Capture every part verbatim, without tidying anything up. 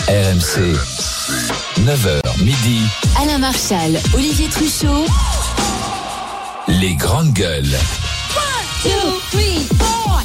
R M C, neuf heures midi. Alain Marchal, Olivier Truchot. Les grandes gueules. one, two, three, four.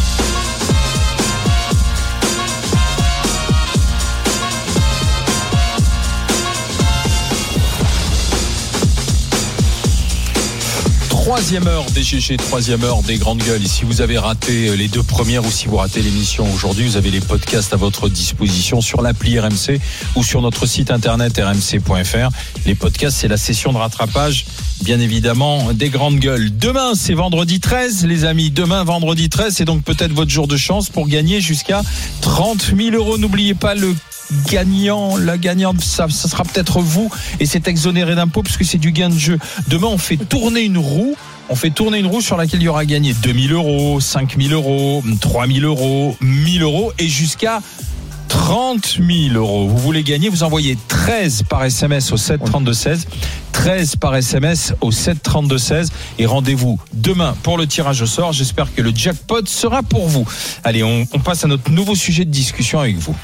Troisième heure des G G, troisième heure des grandes gueules. Et si vous avez raté les deux premières ou si vous ratez l'émission aujourd'hui, vous avez les podcasts à votre disposition sur l'appli R M C ou sur notre site internet r m c point f r. Les podcasts, c'est la session de rattrapage, bien évidemment, des grandes gueules. Demain, c'est vendredi treize, les amis. Demain, vendredi treize, c'est donc peut-être votre jour de chance pour gagner jusqu'à trente mille euros. N'oubliez pas le gagnant, la gagnante, ça, ça sera peut-être vous et c'est exonéré d'impôts puisque c'est du gain de jeu. Demain, on fait tourner une roue. On fait tourner une roue sur laquelle il y aura gagné deux mille euros, cinq mille euros, trois mille euros, mille euros et jusqu'à trente mille euros. Vous voulez gagner, vous envoyez treize par S M S au sept trente-deux seize. treize par S M S au sept trente-deux seize. Et rendez-vous demain pour le tirage au sort. J'espère que le jackpot sera pour vous. Allez, on, on passe à notre nouveau sujet de discussion avec vous.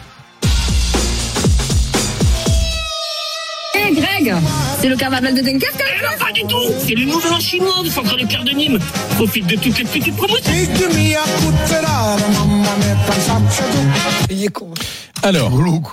Hey Greg, c'est le carnaval de Dunkerque hein? Non, pas du tout. C'est le nouvel an chinois du centre de Pierre de Nîmes. Profite de toutes les petites promotions. Alors,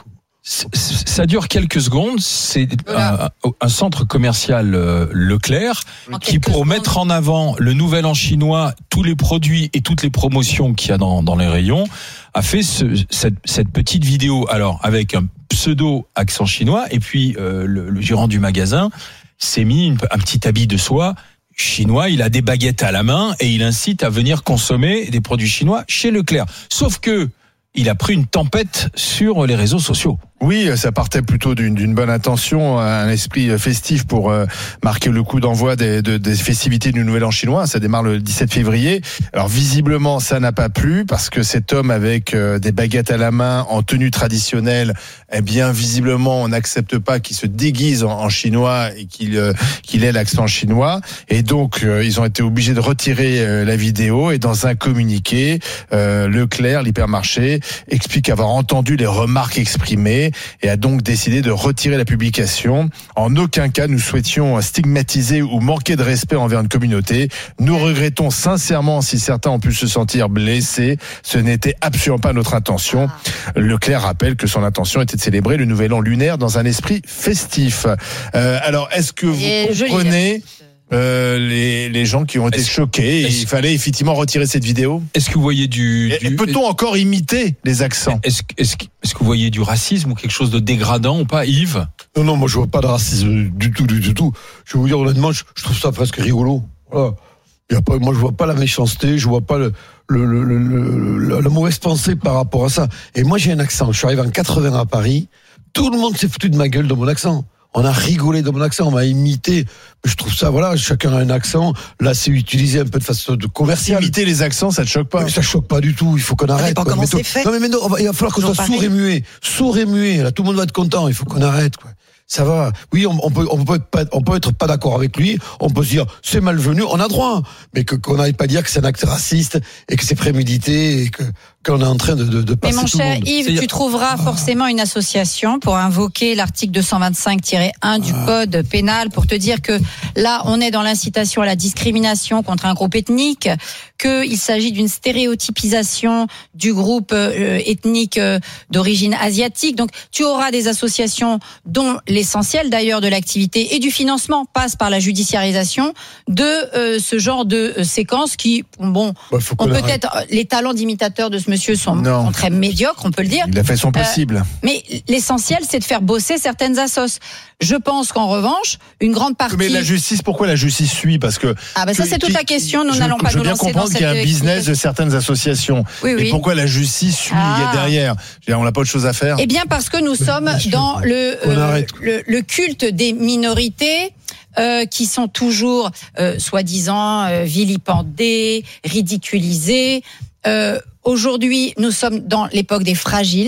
ça dure quelques secondes. C'est voilà. un, un centre commercial euh, Leclerc en qui, pour secondes. mettre en avant le nouvel an chinois, tous les produits et toutes les promotions qu'il y a dans, dans les rayons, a fait ce, cette, cette petite vidéo. Alors, avec un pseudo accent chinois, et puis euh, le, le gérant du magasin s'est mis une, un petit habit de soie chinois. Il a des baguettes à la main et il incite à venir consommer des produits chinois chez Leclerc. Sauf que il a pris une tempête sur les réseaux sociaux. Oui, ça partait plutôt d'une, d'une bonne intention, un esprit festif pour euh, marquer le coup d'envoi des, de, des festivités du Nouvel An chinois. Ça démarre le dix-sept février. Alors visiblement, ça n'a pas plu parce que cet homme avec euh, des baguettes à la main, en tenue traditionnelle, eh bien visiblement, on n'accepte pas qu'il se déguise en, en chinois et qu'il, euh, qu'il ait l'accent chinois. Et donc, euh, ils ont été obligés de retirer euh, la vidéo. Et dans un communiqué, euh, Leclerc, l'hypermarché, explique avoir entendu les remarques exprimées et a donc décidé de retirer la publication. En aucun cas, nous souhaitions stigmatiser ou manquer de respect envers une communauté. Nous regrettons sincèrement si certains ont pu se sentir blessés. Ce n'était absolument pas notre intention. Leclerc rappelle que son intention était de célébrer le nouvel an lunaire dans un esprit festif. Euh, alors, est-ce que vous et comprenez... Euh, les, les gens qui ont été est-ce, choqués, est-ce, il fallait effectivement retirer cette vidéo. Est-ce que vous voyez du, et, du et peut-on encore imiter les accents? Est-ce, est-ce, est-ce que vous voyez du racisme ou quelque chose de dégradant ou pas, Yves? Non, non, moi je vois pas de racisme du tout, du, du tout. Je vais vous dire honnêtement, je, je trouve ça presque rigolo. Voilà. Il y a pas, moi je vois pas la méchanceté, je vois pas le, le, le, le, le, la mauvaise pensée par rapport à ça. Et moi j'ai un accent, je suis arrivé en quatre-vingts à Paris, tout le monde s'est foutu de ma gueule de mon accent. On a rigolé de mon accent, on m'a imité. Je trouve ça, voilà, chacun a un accent. Là, c'est utilisé un peu de façon de commercial. Imiter les accents, ça te choque pas? Mais ça choque pas du tout. Il faut qu'on arrête. Pas comment c'est fait. Non, mais, mais non, il va falloir qu'on soit sourd et muet. Sourd et muet. Là, tout le monde va être content. Il faut qu'on arrête, quoi. Ça va. Oui, on, on peut, on peut pas, on peut être pas d'accord avec lui. On peut se dire, c'est malvenu. On a droit. Mais que, qu'on n'aille pas dire que c'est un acte raciste et que c'est prémédité et que, qu'on est en train de, de, de passer tout le monde. Mais mon cher Yves, tu trouveras ah. forcément une association pour invoquer l'article deux cent vingt-cinq tiret un du ah. code pénal pour te dire que là, on est dans l'incitation à la discrimination contre un groupe ethnique, qu'il s'agit d'une stéréotypisation du groupe euh, ethnique euh, d'origine asiatique. Donc, tu auras des associations dont l'essentiel d'ailleurs de l'activité et du financement passe par la judiciarisation de euh, ce genre de euh, séquences qui, bon, bah, on peut-être arrête. Les talents d'imitateurs de ce monsieur sont, sont très médiocres, on peut le dire. Il a fait son possible. Euh, mais l'essentiel, c'est de faire bosser certaines assos. Je pense qu'en revanche, une grande partie. Mais la justice, pourquoi la justice suit? Parce que. Ah, ben ça, c'est toute la question. Nous n'allons pas nous lancer dans cette. Je veux bien comprendre qu'il y a un business de certaines associations. Oui, oui. Et pourquoi la justice suit ah. derrière? On n'a pas autre chose à faire. Eh bien, parce que nous sommes dans le, euh, le, le culte des minorités. Euh, qui sont toujours euh, soi-disant euh, vilipendés, ridiculisés. Euh, aujourd'hui, nous sommes dans l'époque des fragiles.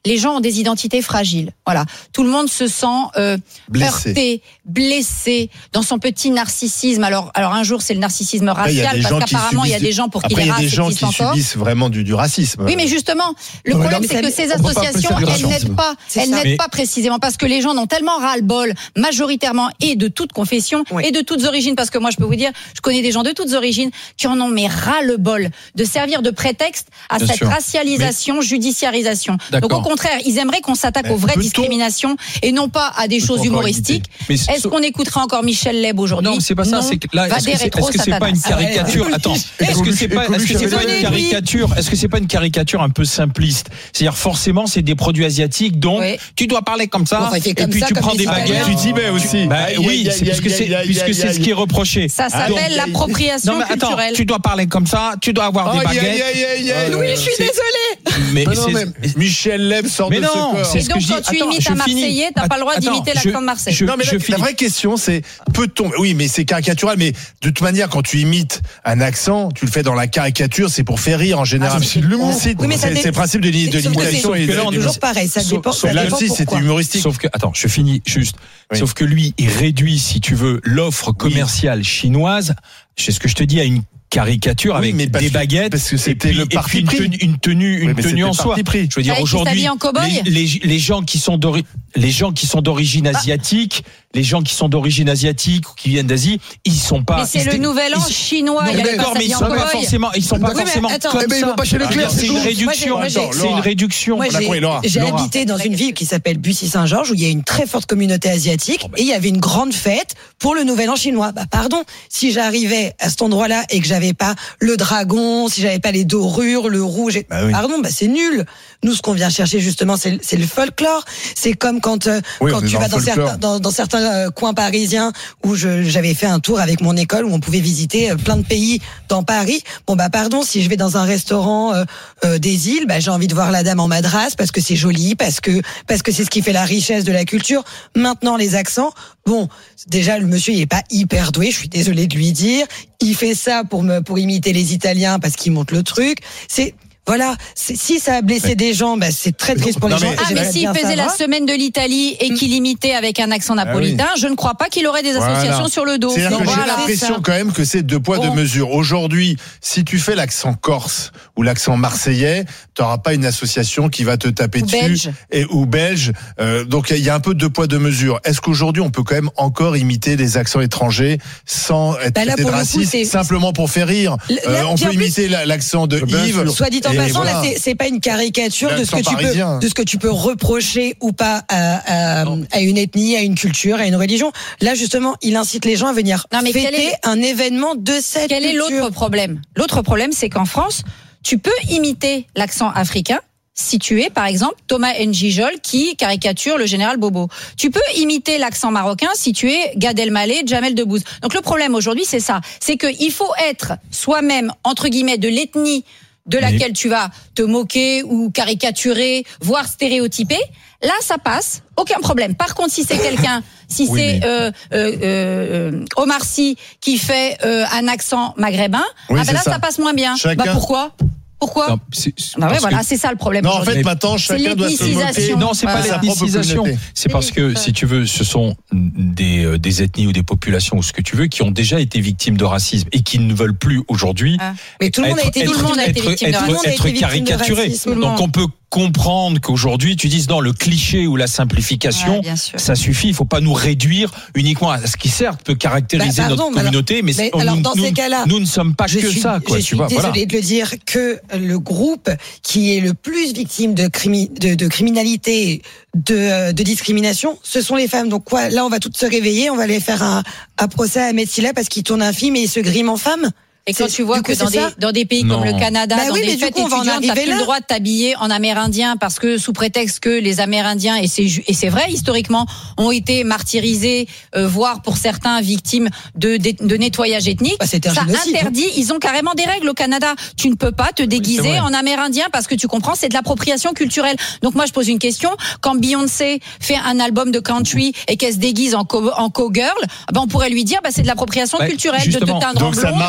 les gens ont des identités fragiles. Voilà, tout le monde se sent euh, Blessé. heurté, blessé dans son petit narcissisme. Alors, alors un jour c'est le narcissisme Après, il y a racial des gens parce qui qu'apparemment il y a subissent- des gens pour qui Après, les il y a races des gens existent qui encore. subissent vraiment du, du racisme. Oui, mais justement, le Non, mais problème, non, c'est mais que ces on peut pas appeler associations, ça du elles racisme. n'aident pas, C'est elles ça. n'aident Mais- pas précisément parce que les gens ont tellement ras-le-bol, majoritairement, et de toutes confessions, Oui. et de toutes origines, parce que moi, je peux vous dire, je connais des gens de toutes origines qui en ont mais ras-le-bol de servir de prétexte à Bien cette sûr. racialisation, judiciarisation. Donc, D'accord. au contraire, ils aimeraient qu'on s'attaque Mais aux vraies peut-on- discriminations et non pas à des Peut-on choses encore humoristiques. imiter Mais Est-ce qu'on écoutera encore Michel Leb aujourd'hui? Non, c'est pas ça. Non. C'est que là, Va est-ce des que c'est, est-ce que c'est pas une rétro-satanas. caricature? Attends, est-ce que c'est pas, est-ce que c'est pas une caricature? Est-ce que c'est pas une caricature un peu simpliste? C'est-à-dire forcément, c'est des produits asiatiques, donc Oui. tu dois parler comme ça, Enfin, il fait et comme puis ça, tu comme prends les des Italiens. baguettes. Du Tibet aussi. Bah Aïe, oui, aïe, c'est aïe, puisque aïe, c'est aïe, puisque aïe, c'est ce qui est reproché. Ça Donc, s'appelle l'appropriation non mais attends, culturelle. tu dois parler comme ça, tu dois avoir des Aïe, aïe, baguettes. aïe, aïe, aïe. Oui, je suis c'est- désolée. Mais, Mais non, c'est- mais Michel Leb sort mais de ce non, corps. c'est Et ce donc, que je dis. quand tu Attends, imites je un finis. Marseillais, t'as pas le droit Attends, d'imiter je- l'accent de Marseille. je- Non, mais je la, la finis. vraie question, c'est peut-on. Oui, mais c'est caricatural. Mais de toute manière, quand tu imites un accent, tu le fais dans la caricature, c'est pour faire rire en général. Ah, c'est de l'humour. C'est Oui, mais ça c'est- dé- c'est le principe de, l'i- de Sauf que l'imitation. c'est- et de- sauf que là, on est de- toujours pareil, ça Sauf- dépend. sauf ça Là dépend aussi, c'était pourquoi. humoristique. Sauf que, attends, je finis juste. Oui. Sauf que lui, il réduit, si tu veux, l'offre commerciale chinoise, c'est ce que je te dis, à une caricature Oui, avec mais parce des que- baguettes, parce que et c'était puis- le et puis parti une pris. tenue, une tenue, une Oui, mais tenue c'était en le soi. parti pris. Je veux dire, Avec qui aujourd'hui, s'habille en cow-boy les, les, les gens qui sont d'ori- les gens qui sont d'origine asiatique, les gens qui sont d'origine asiatique ou qui viennent d'Asie, ils sont pas. Mais c'est ils- le nouvel an ils- chinois. Non, il mais allait d'accord, pas mais ils s'habiller en sont pas cow-boy. forcément, ils sont pas Oui, mais forcément attends, comme eh ben, ils ça. vont pas chez Leclerc, C'est c'est une tout. réduction. Moi, j'ai- moi, j'ai- C'est une réduction. Moi, On a compris, Laura. j'ai, j'ai Laura. habité dans une ville qui s'appelle Bussy-Saint-Georges où il y a une très forte communauté asiatique et il y avait une grande fête pour le Nouvel An chinois. Bah, pardon, si j'arrivais à cet endroit-là et que j'avais pas le dragon, si j'avais pas les dorures, le rouge, et... Bah oui. pardon, bah c'est nul. Nous, ce qu'on vient chercher justement, c'est, le- c'est le folklore. C'est comme quand, euh, Oui, quand on est tu dans vas le dans folklore. certains, dans, dans certains euh, coins parisiens où je, j'avais fait un tour avec mon école où on pouvait visiter euh, plein de pays dans Paris. Bon bah pardon, si je vais dans un restaurant euh, euh, des îles, bah j'ai envie de voir la dame en madras parce que c'est joli, parce que parce que c'est ce qui fait la richesse de la culture. Maintenant les accents, bon, déjà le monsieur il est pas hyper doué, je suis désolée de lui dire. Il fait ça pour me pour imiter les Italiens parce qu'il monte le truc. C'est voilà, c'est, si ça a blessé Ouais. des gens, bah c'est très triste pour Non, les gens. mais- et Ah, mais j'aimerais s'il bien faisait la savoir. semaine de l'Italie et qu'il imitait avec un accent napolitain, je ne crois pas qu'il aurait des associations Voilà. sur le dos. C'est-à-dire Donc que j'ai voilà. l'impression quand même que c'est deux poids, deux Bon. mesures. Aujourd'hui, si tu fais l'accent corse ou l'accent marseillais, tu n'auras pas une association qui va te taper Ou dessus. belge. Et, ou belge. Euh, donc il y a un peu deux poids, deux mesures. Est-ce qu'aujourd'hui, on peut quand même encore imiter des accents étrangers sans être Bah là, traité de pour le coup, raciste, c'est- simplement pour faire rire? Là, Euh, on bien peut plus- imiter la- l'accent de Bien Yves. sûr. Soit dit en Et passant, voilà. là, c'est, c'est pas une caricature de ce que L'accent tu peux, parisien. de ce que tu peux reprocher ou pas à, à, à une ethnie, à une culture, à une religion. Là, justement, il incite les gens à venir Non, mais fêter quel est- un événement de cette Quel est culture. l'autre problème? L'autre problème, c'est qu'en France, tu peux imiter l'accent africain si tu es, par exemple, Thomas N'Gijol qui caricature le général Bobo. Tu peux imiter l'accent marocain si tu es Gad Elmaleh, Jamel Debbouze. Donc le problème aujourd'hui, c'est ça. C'est qu'il faut être soi-même, entre guillemets, de l'ethnie de laquelle tu vas te moquer ou caricaturer, voire stéréotyper. Là, ça passe, aucun problème. Par contre, si c'est quelqu'un, si Oui, c'est mais- euh, euh, euh, Omar Sy qui fait euh, un accent maghrébin, Oui, ah ben c'est là, ça. ça. passe moins bien. Chacun- Bah pourquoi Pourquoi Non, c'est- c'est Bah ouais, parce voilà, que- c'est ça le problème. Non, en aujourd'hui. fait, maintenant, chacun doit se moquer. l'ethnicisation. Non, c'est pas Voilà. l'ethnicisation. communauté. C'est parce que, si tu veux, ce sont des, euh, des ethnies ou des populations ou ce que tu veux qui ont déjà été victimes de racisme et qui ne veulent plus aujourd'hui Ah. Mais tout le monde a être- été être- tout le monde a été être- victime de être- racisme. Tout le monde a être été victime de caricaturé. racisme. Tout le Donc monde. on peut comprendre qu'aujourd'hui tu dises non, le cliché ou la simplification, Ouais, bien sûr. ça suffit. Il faut pas nous réduire uniquement à ce qui certes peut caractériser Bah, pardon, notre mais alors- communauté, mais, mais on- alors, nous, dans nous- ces cas-là, nous ne sommes pas Je que suis, ça, quoi. je Tu suis vois, désolée voilà. de le dire que le groupe qui est le plus victime de, crimi- de, de criminalité, de, euh, de discrimination, ce sont les femmes. Donc quoi, là, on va toutes se réveiller, on va aller faire un, un procès à Ahmed Silla parce qu'il tourne un film et il se grime en femme. Et quand C'est- tu vois du coup, que dans c'est des, ça dans des pays Non. comme le Canada, Bah dans oui, mais des du fêtes coup, on va en étudiantes, t'as arriver plus le là. droit de t'habiller en amérindien parce que sous prétexte que les Amérindiens, et c'est, ju- et c'est vrai historiquement, ont été martyrisés, euh, voire pour certains victimes de, de, de nettoyage ethnique. Bah, c'était un ça génocide, interdit, ils ont carrément des règles au Canada. Tu ne peux pas te déguiser vrai. en amérindien parce que tu comprends, c'est de l'appropriation culturelle. Donc moi, je pose une question. Quand Beyoncé fait un album de country et qu'elle se déguise en, co- en cowgirl, ben on pourrait lui dire, bah, c'est de l'appropriation Ouais, culturelle de justement. te teindre en Donc ça blonde marche que dans et un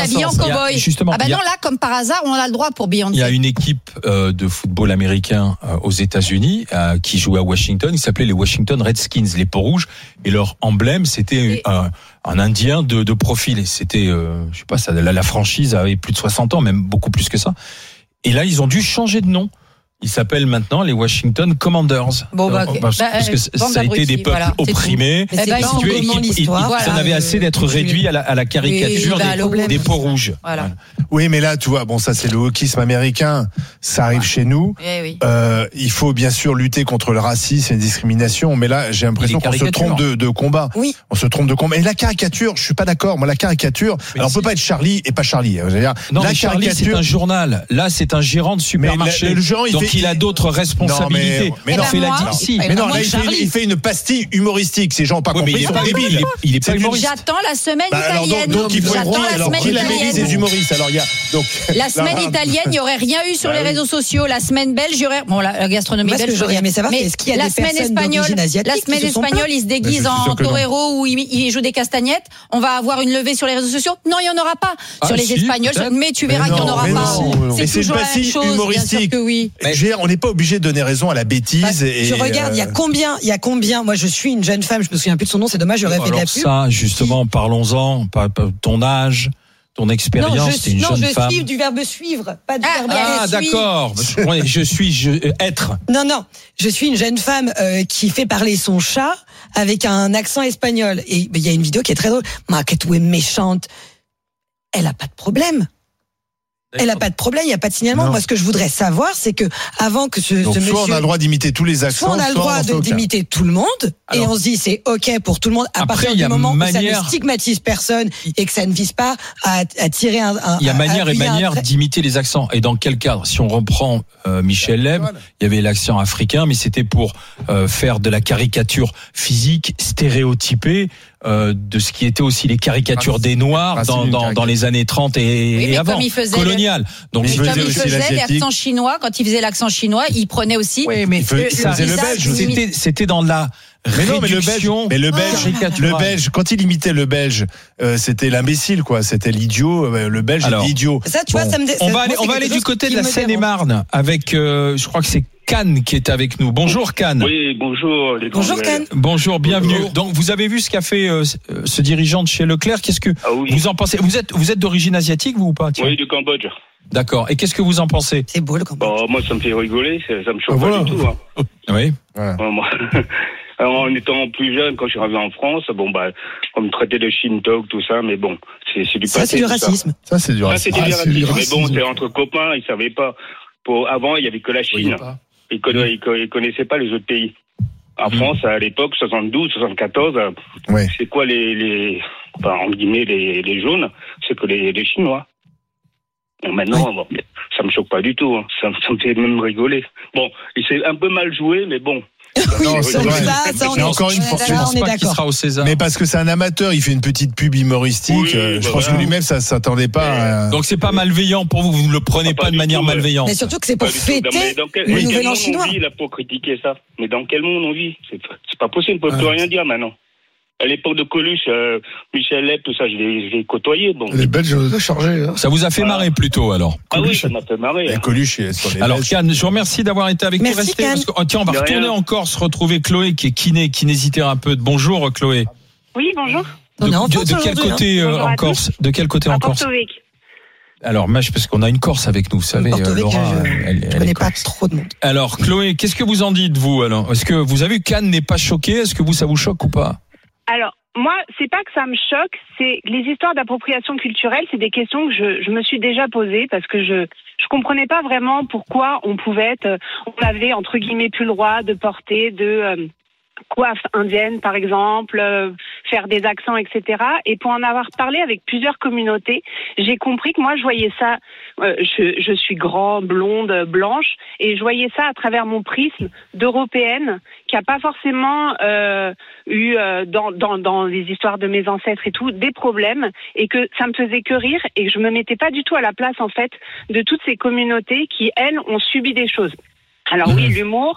habillé en Il y a- cow-boy. justement, Ah bah il y a- non, là, comme par hasard, on a le droit pour Beyoncé. Il y a une équipe euh, de football américain euh, aux États-Unis euh, qui jouait à Washington. Ils s'appelaient les Washington Redskins, les peaux rouges. Et leur emblème, c'était Et- un, un Indien de, de profil. Et c'était, euh, je sais pas, ça, la, la franchise avait plus de soixante ans, même beaucoup plus que ça. Et là, ils ont dû changer de nom. Ils s'appellent maintenant les Washington Commanders. Bon, bah, ok. parce, Bah, parce que euh, ça bande a été des d'abrutis, peuples voilà, c'est opprimés. Mais c'est Eh ben, pas ils en sont- Ils- comment ils- l'histoire. ils- ça voilà. n'avait assez d'être réduit à la, à la caricature Oui, bah, des, le problème. des peaux rouges. Voilà. Oui, mais là, tu vois, bon, ça c'est le wokisme américain, ça arrive chez nous. Eh oui. Euh, il faut bien sûr lutter contre le racisme et la discrimination, mais là, j'ai l'impression Et les qu'on se caricatures. trompe de, de combat. Oui. On se trompe de combat. Et la caricature, je suis pas d'accord. Moi, la caricature, Mais alors on si. peut pas être Charlie et pas Charlie. Je veux dire, Non, la mais Charlie, c'est un journal. Là, c'est un gérant de supermarché. Mais le- le gérant, il donc fait- il a d'autres responsabilités. Non, mais il non, fait mais la moi- d'ici. Eh Mais non, ben, moi, là, il fait, Charlie. il fait une pastille humoristique. Ces gens ont pas Ouais, mais compris, il ils est sont pas- débiles. il est- il est pas C'est une- humoriste. J'attends la semaine Bah, alors, donc, italienne. donc, il faut J'attends être la alors semaine qui labellise italienne. les humoristes. Alors il y a donc La semaine là, italienne, il n'y aurait rien eu sur Bah les oui. réseaux sociaux. La semaine belge, il y aurait. Bon, la, la gastronomie Moi, ce que belge, j'aurais je aimé savoir, mais c'est est-ce qu'il y a la des semaine personnes espagnole, d'origine asiatique la qui semaine se sont espagnole, il se Mais déguise je suis en sûr que non. torero ou il, il joue des castagnettes. On va avoir une levée sur les réseaux sociaux. Non, il n'y en aura pas. Ah, sur les si, Espagnols, peut-être. mais tu Mais verras qu'il n'y en non, aura mais pas. non, mais C'est c'est une toujours la même pastille chose. Bien sûr humoristique. que oui. Je veux dire, on n'est pas obligé de donner raison à la bêtise. Bah, et, tu regardes, il y a euh, combien, il y a combien. Moi, je suis une jeune femme, je me souviens plus de son nom, c'est dommage, j'aurais fait de la Alors pub. ça, justement, parlons-en. Pas- pas- Ton âge, ton Non, expérience, je, t'es une non, jeune je femme. suis du verbe suivre, pas du Ah, verbe Ah, aller. d'accord. Ouais, Je suis je, euh, être. Non, non, je suis une jeune femme euh, qui fait parler son chat avec un accent espagnol. Et il y a une vidéo qui est très drôle. Ma, que tu es méchante. Elle a pas de problème. Elle a pas de problème, il y a pas de signalement. Non. Moi, ce que je voudrais savoir, c'est que avant que ce, donc ce soit monsieur, on a le droit d'imiter tous les accents, soit on a le droit on en fait de- aucun. d'imiter tout le monde, Alors- et on se dit c'est ok pour tout le monde à Après, partir il y du a moment où ça manière- ne stigmatise personne et que ça ne vise pas à, à tirer un, un. Il y a à manière et appuyer un manière trait. d'imiter les accents. Et dans quel cadre? Si on reprend euh, Michel Leb, il y avait l'accent africain, mais c'était pour euh, faire de la caricature physique stéréotypée euh, de ce qui était aussi les caricatures des Noirs Ah, c'est dans, une dans, caricature. dans les années trente et, Oui, et mais avant. comme il faisait Colonial. Donc Mais si il tu Comme faisait veux, il aussi faisait l'asiatique. l'accent chinois, quand il faisait l'accent chinois, il prenait aussi. oui, mais Il fait- il ça- faisait le ça, belge aussi. c'était c'était dans la Mais non, mais le belge, réduction mais le belge, caricaturale. le belge, quand il imitait le belge, euh, c'était l'imbécile, quoi. C'était l'idiot. euh, Le belge Alors, était idiot. Ça, tu vois, Bon. ça me. dé- On ça- va aller, moi, on c'est va aller quelque du chose côté qui de la me dérange. Seine-et-Marne avec, euh, je crois que c'est Cannes qui est avec nous. Bonjour Cannes. Oui, bonjour les Bonjour grands Ken. Bonjour, bienvenue. Bonjour. Donc vous avez vu ce qu'a fait euh, ce- euh, ce dirigeant de chez Leclerc. Qu'est-ce que Ah oui, vous en pensez? Vous êtes vous êtes d'origine asiatique vous ou pas? Tiens. oui, du Cambodge. D'accord. Et qu'est-ce que vous en pensez? C'est beau le combat. Bon, moi, ça me fait rigoler, ça, ça me choque Ah, voilà. pas du tout. Hein. Oui. Voilà. Ouais, moi, alors, en étant plus jeune, quand je suis arrivé en France, bon, bah, on me traitait de Shintok, tout ça, mais bon, c'est c'est du Ça, passé. c'est du tout ça. racisme. Ça, c'est du Ça, racisme. c'était Ah, du c'est du racisme. Mais bon, racisme. c'est entre copains, ils savaient pas. Pour, avant, il y avait que la Chine. Ils, conna- ils co- ils connaissaient pas les autres pays. En Mhm. France, à l'époque, soixante-douze, soixante-quatorze, euh, Ouais. c'est quoi les, les, enfin, en guillemets, les, les jaunes? C'est que les, les Chinois. Bon, maintenant, bon, ça me choque pas du tout. Hein. Ça, ça me fait même rigoler. Bon, il s'est un peu mal joué, mais bon. Oui, Non, c'est donc vrai. ça, ça, on Mais est encore une on est fois, Je je d'accord, pense on est pas qu'il d'accord. sera au César. Mais parce que c'est un amateur, il fait une petite pub humoristique. Oui, euh, je bah pense voilà. que lui-même, ça s'attendait pas. à- Donc c'est pas malveillant pour vous. Vous ne le prenez Ah, pas, pas de du manière tout, ouais. malveillante. Mais surtout que c'est pour Pas du tout. Non, mais fêter dans quel, le mais quel nouvel an monde chinois. on vit là pour critiquer ça? Mais dans quel monde on vit? C'est c'est pas possible, on peut plus rien dire maintenant. À l'époque de Coluche, euh, Michel Leb, tout ça, je l'ai je l'ai côtoyé. Bon. Les Belges, on les a chargés. Hein. Ça vous a fait Voilà. marrer plutôt alors. Ah oui, ça m'a fait marrer. Et hein. Coluche, il est sur les Alors Belges. Cannes, je vous remercie d'avoir été avec Merci, nous. Restez, Cannes. parce que, oh, tiens, on va De retourner rien. en Corse, retrouver Chloé qui est kiné, kinésithérapeute. Bonjour Chloé. Oui, bonjour. On De, est en de- France de quel aujourd'hui, côté hein. euh, Bonjour en à Corse? De quel côté en À Corse? Porto Vec. Alors, Maj, parce qu'on a une Corse avec nous, vous savez, Porto euh, Vec, Laura, je- elle, Je elle est connais pas corse. trop de monde. Alors, Chloé, qu'est-ce que vous en dites, vous, alors? Est-ce que vous avez vu Cannes n'est pas choqué? Est-ce que vous, ça vous choque ou pas? Alors, moi, c'est pas que ça me choque, c'est les histoires d'appropriation culturelle, c'est des questions que je, je me suis déjà posées parce que je je comprenais pas vraiment pourquoi on pouvait être, on avait entre guillemets plus le droit de porter de euh, coiffe indienne, par exemple, euh, faire des accents, et cetera. Et pour en avoir parlé avec plusieurs communautés, j'ai compris que moi, je voyais ça, euh, je, je suis grand, blonde, blanche, et je voyais ça à travers mon prisme d'européenne qui a pas forcément euh, eu, euh, dans, dans, dans les histoires de mes ancêtres et tout, des problèmes, et que ça me faisait que rire, et que je me mettais pas du tout à la place, en fait, de toutes ces communautés qui, elles, ont subi des choses. Alors oui, l'humour,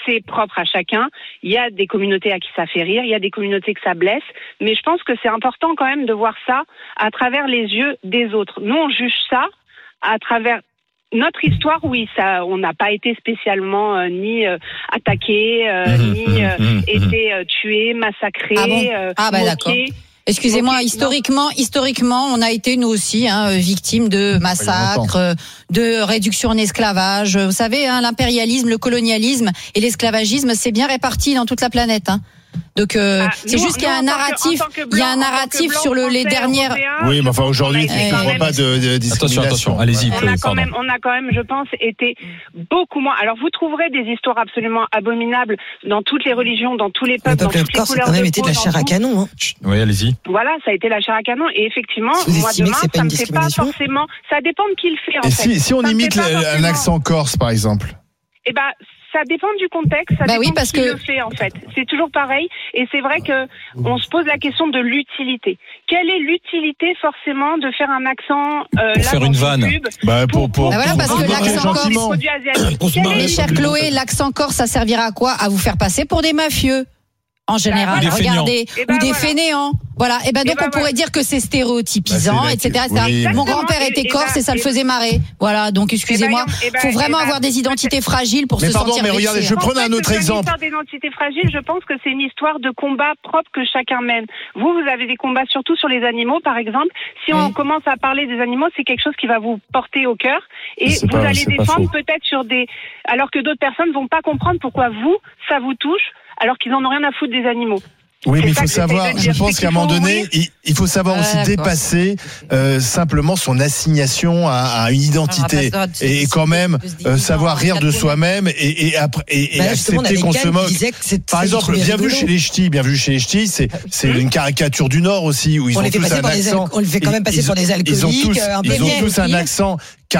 c'est propre à chacun. Il y a des communautés à qui ça fait rire, il y a des communautés que ça blesse, mais je pense que c'est important quand même de voir ça à travers les yeux des autres. Nous, on juge ça à travers notre histoire, oui, ça, on n'a pas été spécialement euh, ni euh, attaqué, euh, mmh, ni euh, mmh, été euh, tué, massacré, ah, bon euh, ah bah moqué. D'accord. Excusez-moi, moqué, historiquement, non. historiquement, on a été nous aussi hein, victimes de massacres, de réduction en esclavage. Vous savez, hein, l'impérialisme, le colonialisme et l'esclavagisme, c'est bien réparti dans toute la planète. Hein. Donc euh, ah, c'est nous, juste qu'il y a un narratif, que, blanc, il y a un narratif sur le, les dernières. Oui, mais enfin aujourd'hui, tu ne comprends pas de, de discrimination. Attention, attention, allez-y. On a quand même, on a quand même, je pense, été beaucoup moins. Alors vous trouverez des histoires absolument abominables dans toutes les religions, dans tous les peuples, dans toutes les couleurs de peau. Ça a quand même été de la chair à canon. Hein. Oui, allez-y. Voilà, ça a été la chair à canon. Et effectivement, vous moi demain, que ça me fait pas forcément. Ça dépend de qui le fait. En Et fait. si, si on imite un accent corse, par exemple. Eh ben. Ça dépend du contexte, ça bah dépend oui, parce de qui que... le fait en fait. C'est toujours pareil, et c'est vrai que on se pose la question de l'utilité. Quelle est l'utilité forcément de faire un accent euh, pour là, faire une vanne pub, bah, pour, pour, bah voilà, parce pour, que pour l'accent corse, est, chère Chloé, l'accent corse, ça servira à quoi? À vous faire passer pour des mafieux. En général, bah, regardez, et bah, ou des voilà. fainéants. Voilà. Et ben donc et bah, on pourrait voilà. dire que c'est stéréotypisant, bah, c'est et cetera. Oui. Mon grand-père était corse et, et ça et le faisait marrer. Voilà. Donc excusez-moi, il bah, faut vraiment bah, avoir des identités fragiles pour mais se pardon, sentir. Mais regardez, je prends un autre exemple. L'histoire d'identité fragile, je pense que c'est une histoire de combat propre que chacun mène. Vous, vous avez des combats surtout sur les animaux, par exemple. Si on oui. commence à parler des animaux, c'est quelque chose qui va vous porter au cœur et vous pas, allez défendre peut-être sur des, alors que d'autres personnes vont pas comprendre pourquoi vous, ça vous touche, alors qu'ils en ont rien à foutre des animaux. Oui, mais il faut savoir, je pense qu'à un moment donné, il, il faut savoir aussi ouais, dépasser euh, simplement son assignation à, à une identité ah, et, et quand même euh, savoir rire de soi-même et, et, après, et, bah, et accepter qu'on se moque. Par exemple, Bienvenue chez les Ch'tis, Bienvenue chez les Ch'tis, c'est c'est une caricature du Nord aussi où ils on ont tous un accent. On le fait quand même passer pour des alcooliques. Ils ont tous, ils ont tous un accent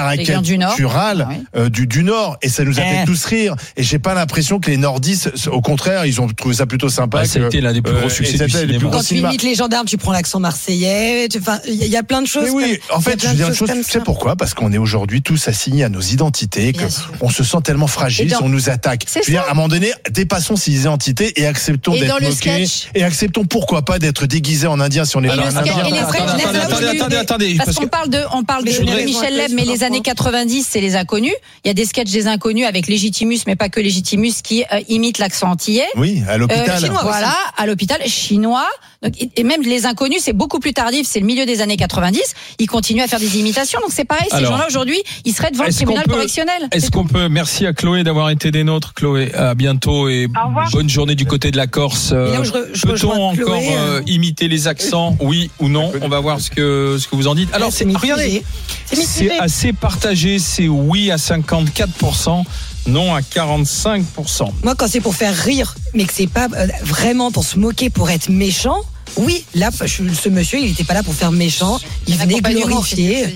caricatural du, euh, du, du Nord et ça nous a fait eh. tous rire et j'ai pas l'impression que les nordistes au contraire ils ont trouvé ça plutôt sympa. Bah, ça a été l'un des plus gros euh, succès du cinéma. Quand tu imites les gendarmes tu prends l'accent marseillais, enfin il y, y a plein de choses. Mais oui, comme, en fait je veux dire une chose, tu sais pourquoi? Parce qu'on est aujourd'hui tous assignés à nos identités, que on se sent tellement fragile si on nous attaque. Je veux dire à un moment donné dépassons ces identités et acceptons et d'être moqués et acceptons pourquoi pas d'être déguisés en indien si on est dans un Attendez, attendez, parce qu'on parle de on parle de Michel Leb mais les années quatre-vingt-dix c'est les inconnus. Il y a des sketchs des inconnus avec Légitimus, mais pas que Légitimus, qui euh, imite l'accent antillais. Oui, à l'hôpital. Euh, chinois, voilà, à l'hôpital chinois. Donc, et même les inconnus, c'est beaucoup plus tardif, c'est le milieu des années quatre-vingt-dix. Ils continuent à faire des imitations, donc c'est pareil. Ces Alors, gens-là aujourd'hui, ils seraient devant le tribunal peut, correctionnel. Est-ce qu'on peut Merci à Chloé d'avoir été des nôtres. Chloé, à bientôt et bonne journée du côté de la Corse. Là, je, je Peut-on encore Chloé, euh, imiter les accents, oui ou non? On va voir ce que ce que vous en dites. Alors, c'est, regardez, c'est, c'est assez partagé. C'est oui à cinquante-quatre pour cent. Non à quarante-cinq pour cent. Moi, quand c'est pour faire rire, mais que c'est pas euh, vraiment pour se moquer, pour être méchant, oui, là, je, ce monsieur, il n'était pas là pour faire méchant, il venait glorifier.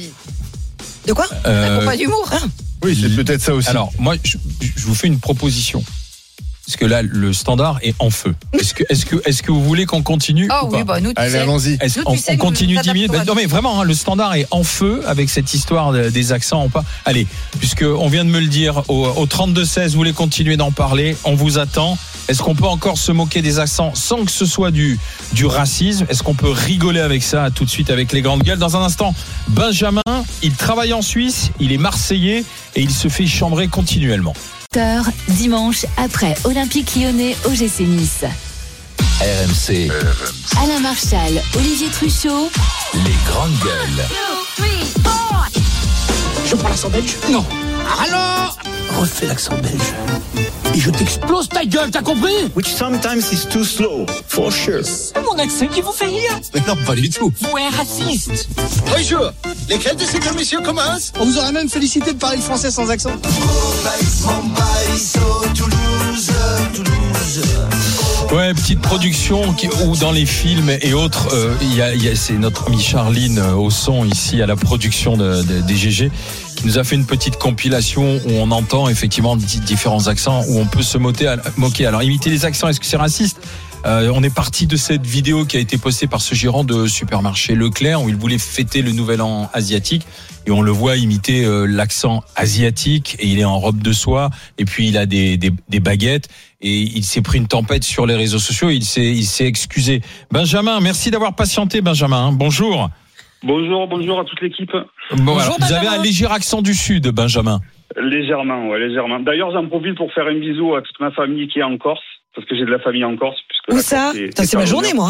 De quoi euh... Pas d'humour. Hein oui, c'est peut-être ça aussi. Alors, moi, je, je vous fais une proposition. Parce que là, le standard est en feu. Est-ce que, est-ce que, est-ce que vous voulez qu'on continue Oh ou oui, pas bah nous, tu Allez, sais. allons-y. Est-ce nous, on, tu sais on continue dix minutes. Non, mais vraiment, hein, le standard est en feu avec cette histoire de, des accents. On pas. Allez, puisque on vient de me le dire au, au trente-deux seize, vous voulez continuer d'en parler. On vous attend. Est-ce qu'on peut encore se moquer des accents sans que ce soit du, du racisme? Est-ce qu'on peut rigoler avec ça? Tout de suite avec les grandes gueules. Dans un instant, Benjamin, il travaille en Suisse, il est marseillais et il se fait chambrer continuellement. Dimanche après Olympique Lyonnais O G C Nice. R M C. Alain Marchal, Olivier Truchot. Les grandes gueules. Je prends l'accent belge? Non. Alors refais l'accent belge. Et je t'explose ta gueule, t'as compris? Which sometimes is too slow, for sure. C'est mon accent qui vous fait rire? Mais non, pas du tout. Vous êtes raciste. Bonjour. Lesquels de ces deux messieurs commencent? On vous aurait même félicité de parler le français sans accent. Ouais, petite production qui, où dans les films et autres, euh, y a, y a, c'est notre amie Charline euh, au son ici à la production de, de, des G G qui nous a fait une petite compilation où on entend effectivement différents accents où on peut se moquer. moquer. Alors imiter les accents, est-ce que c'est raciste? Euh, on est parti de cette vidéo qui a été postée par ce gérant de supermarché Leclerc où il voulait fêter le nouvel an asiatique et on le voit imiter euh, l'accent asiatique et il est en robe de soie et puis il a des, des, des baguettes et il s'est pris une tempête sur les réseaux sociaux. Il s'est, il s'est excusé. Benjamin, merci d'avoir patienté, Benjamin. Bonjour. Bonjour, bonjour à toute l'équipe. Bon, Bonjour, alors, vous Benjamin. avez un léger accent du Sud, Benjamin. Légèrement, ouais, légèrement. D'ailleurs, j'en profite pour faire un bisou à toute ma famille qui est en Corse, parce que j'ai de la famille en Corse. Puisque Où la ça Corse est- Putain, est c'est ma à journée, l'honneur. moi.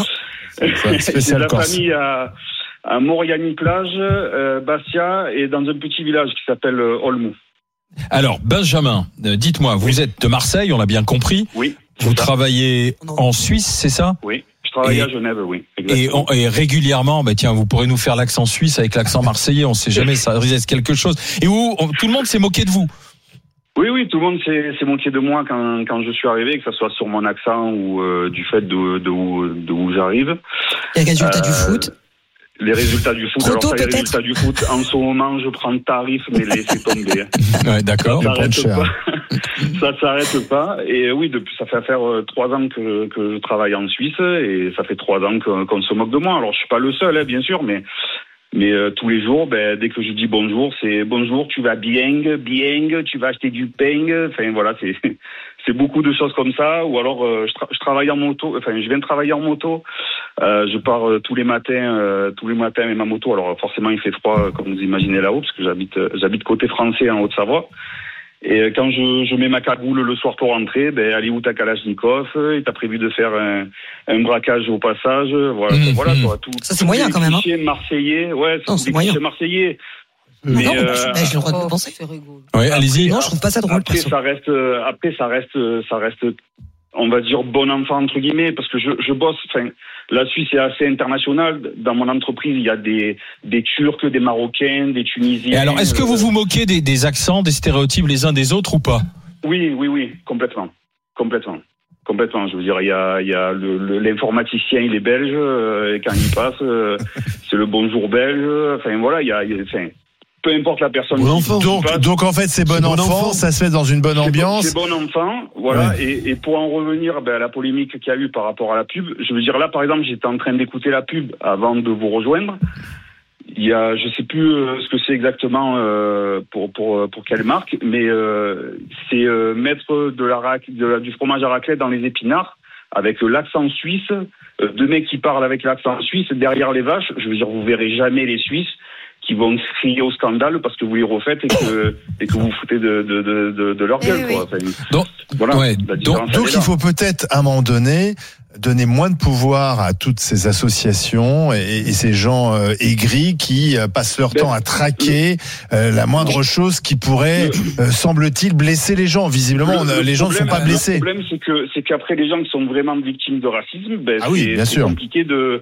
J'ai de la famille à, à Moriani-Plage, euh, Bastia, et dans un petit village qui s'appelle euh, Olmou. Alors, Benjamin, euh, dites-moi, vous êtes de Marseille, on l'a bien compris. Oui. Vous travaillez en Suisse, c'est ça? Oui, je travaille Et- à Genève, oui. Et, exactement. on- et régulièrement, bah tiens, vous pourrez nous faire l'accent suisse avec l'accent marseillais. On sait jamais, ça risque quelque chose. Et où on- tout le monde s'est moqué de vous. Oui, oui, tout le monde s'est s'est moqué de moi quand, quand je suis arrivé, que ce soit sur mon accent ou euh, du fait de, de où, de où j'arrive. Les résultats du Euh, foot. Les résultats du foot. Trop Alors tôt, ça, les peut-être. résultats du foot, en ce moment, je prends le tarif, mais laissez tomber. hein. Ouais, d'accord. Ça Ça prend s'arrête cher. pas. Ça s'arrête pas. Et oui, depuis, ça fait faire euh, trois ans que, que je travaille en Suisse et ça fait trois ans que- qu'on se moque de moi. Alors, je suis pas le seul, hein, bien sûr, mais mais euh, tous les jours, ben, dès que je dis bonjour, c'est bonjour, tu vas bien, bien, tu vas acheter du pain. Enfin voilà, c'est c'est beaucoup de choses comme ça. Ou alors, euh, je, tra- je travaille en moto. Enfin, je viens de travailler en moto. Euh, je pars euh, tous les matins, euh, tous les matins avec ma moto. Alors forcément, il fait froid, euh, comme vous imaginez là-haut, parce que j'habite, euh, j'habite côté français en Haute-Savoie. Et euh, quand je, je mets ma cagoule le soir pour rentrer, ben allez où ta Kalachnikov, et t'as prévu de faire un, un braquage au passage, voilà, Mmh, voilà mmh. quoi, tout. Ça, c'est moyen, quand même, hein. Clichés marseillais, ouais, Non, c'est c'est des moyen. clichés marseillais. Non, Mais, bah, euh, je- bah, j'ai le droit de le penser. Ouais, allez-y. Non, je trouve pas ça drôle, après, perso. ça reste, euh, après, ça reste, euh, ça reste, on va dire bon enfant entre guillemets, parce que je, je bosse. Enfin, la Suisse est assez internationale. Dans mon entreprise, il y a des, des Turcs, des Marocains, des Tunisiens. Et alors, est-ce que vous euh, vous moquez des, des accents, des stéréotypes les uns des autres ou pas? Oui, oui, oui, complètement, complètement, complètement. Je veux dire, il y a, il y a le, le- l'informaticien, il est belge, euh, et quand il passe, euh, c'est le bonjour belge. Enfin voilà, il y a, il y a- enfin, peu importe la personne. Bon qui- enfant. qui Donc, passe, donc en fait, c'est bon, C'est bon enfant, enfant. ça se fait dans une bonne c'est bon- ambiance. C'est bon enfant, voilà. Et, et pour en revenir ben, à la polémique qu'il y a eu par rapport à la pub, je veux dire là, par exemple, j'étais en train d'écouter la pub avant de vous rejoindre. Il y a, je sais plus euh, ce que c'est exactement euh, pour pour pour quelle marque, mais euh, c'est euh, mettre de la, rac- de la du fromage à raclette dans les épinards avec euh, l'accent suisse. Euh, deux mecs qui parlent avec l'accent suisse derrière les vaches. Je veux dire, vous verrez jamais les Suisses qui vont crier au scandale parce que vous les refaites et que et que vous foutez de de de de, de leur Eh gueule oui. quoi. Enfin, Donc, voilà. ouais, la donc- différence, elle Donc est il là. faut peut-être à un moment donné donner moins de pouvoir à toutes ces associations et, et ces gens euh, aigris qui euh, passent leur Ben, temps à traquer euh, la moindre chose qui pourrait, euh, semble-t-il, blesser les gens. Visiblement, on a- Le- les le gens ne sont problème- pas blessés. Le problème, c'est que c'est qu'après les gens qui sont vraiment victimes de racisme, ben, Ah oui, c'est bien c'est sûr. compliqué de,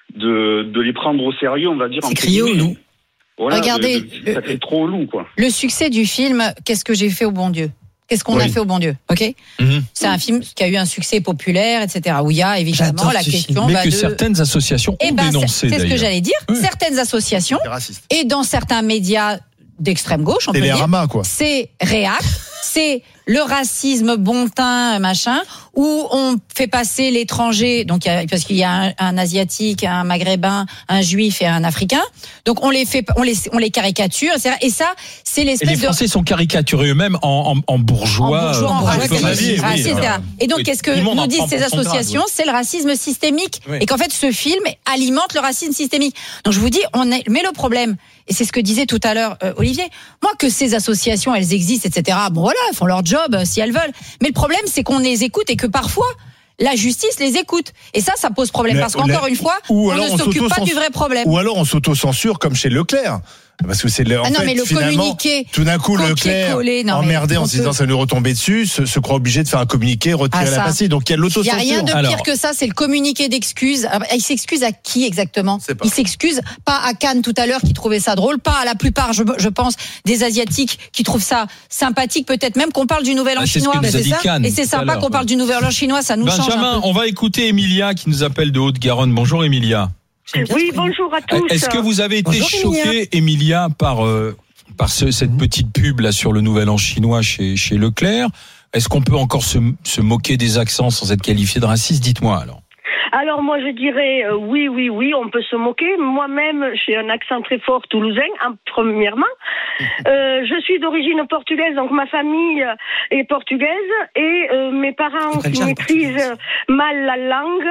de de les prendre au sérieux, on va dire. C'est entre crié au guillemets. loup. Voilà, Regardez, de- de- ça fait trop loup, quoi. Le succès du film Qu'est-ce que j'ai fait au bon Dieu? Qu'est-ce qu'on Oui. a fait au bon Dieu? Ok. Mhm. C'est un film qui a eu un succès populaire, et cetera. Où il y a évidemment J'adore la ce film. question Mais bah, que de. certaines associations Eh ont ben, c'est dénoncé c'est ce que d'ailleurs. j'allais dire. Oui. Certaines associations C'est raciste. et dans certains médias d'extrême gauche, on peut dire, Télérama, quoi. c'est réac, c'est le racisme bon teint, machin, où on fait passer l'étranger, donc il y a- parce qu'il y a un, un asiatique, un maghrébin, un juif et un africain, donc on les fait, on les, on les caricature, et cetera. Et ça, c'est Et les l'espèce de Français sont caricaturés eux-mêmes en, en, en bourgeois. en bourgeois, en euh, bourgeois, comme qualifié, avis, oui, raciste, et voilà. cetera. Et donc, Oui, qu'est-ce que tout le monde nous en disent prend ces pour son grade, associations? oui. C'est le racisme systémique. Oui. Et qu'en fait, ce film alimente le racisme systémique. Donc, je vous dis, on est, mais le problème, et c'est ce que disait tout à l'heure euh, Olivier, moi, que ces associations, elles existent, et cetera. Bon, voilà, elles font leur job euh, si elles veulent. Mais le problème, c'est qu'on les écoute et que parfois, la justice les écoute. Et ça, ça pose problème. Mais parce qu'encore la- une fois, ou on alors ne on s'occupe pas s'auto-censure- du vrai problème. Ou alors on s'auto-censure comme chez Leclerc. Parce que c'est le, en Ah non, fait, mais le finalement, communiqué, tout d'un coup, Leclerc, copier-coller, non, mais emmerdé en on se disant peut- ça nous retombait dessus, se, se croit obligé de faire un communiqué, retirer Ah, la ça. pastille. Donc il y a de Il n'y a l'autocensure. rien de pire Alors- que ça, c'est le communiqué d'excuses. Ah, Il s'excuse à qui exactement? C'est pas. Il s'excuse pas à Cannes tout à l'heure qui trouvait ça drôle, pas à la plupart, je, je pense, des Asiatiques qui trouvent ça sympathique, peut-être même qu'on parle du Nouvel An Ah, c'est ce chinois. que nous a Mais dit c'est ça. Cannes Et c'est tout à sympa l'heure, qu'on parle ouais. du Nouvel An chinois, ça nous change. Benjamin, un peu. on va écouter Emilia qui nous appelle de Haute-Garonne. Bonjour Emilia. Oui, bonjour à tous. Est-ce que vous avez été Bonjour, choquée, Emilia, par, euh, par ce- cette petite pub là sur le Nouvel An chinois chez, chez Leclerc? est-ce qu'on peut encore se, se moquer des accents sans être qualifié de raciste? Dites-moi alors. Alors moi je dirais euh, oui, oui, oui, on peut se moquer. Moi-même, j'ai un accent très fort toulousain, hein, premièrement. Euh, je suis d'origine portugaise, donc ma famille est portugaise et euh, mes parents qui maîtrisent mal la langue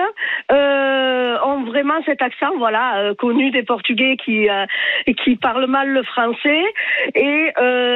euh, ont vraiment cet accent, voilà, euh, connu des Portugais qui euh, qui parlent mal le français. Et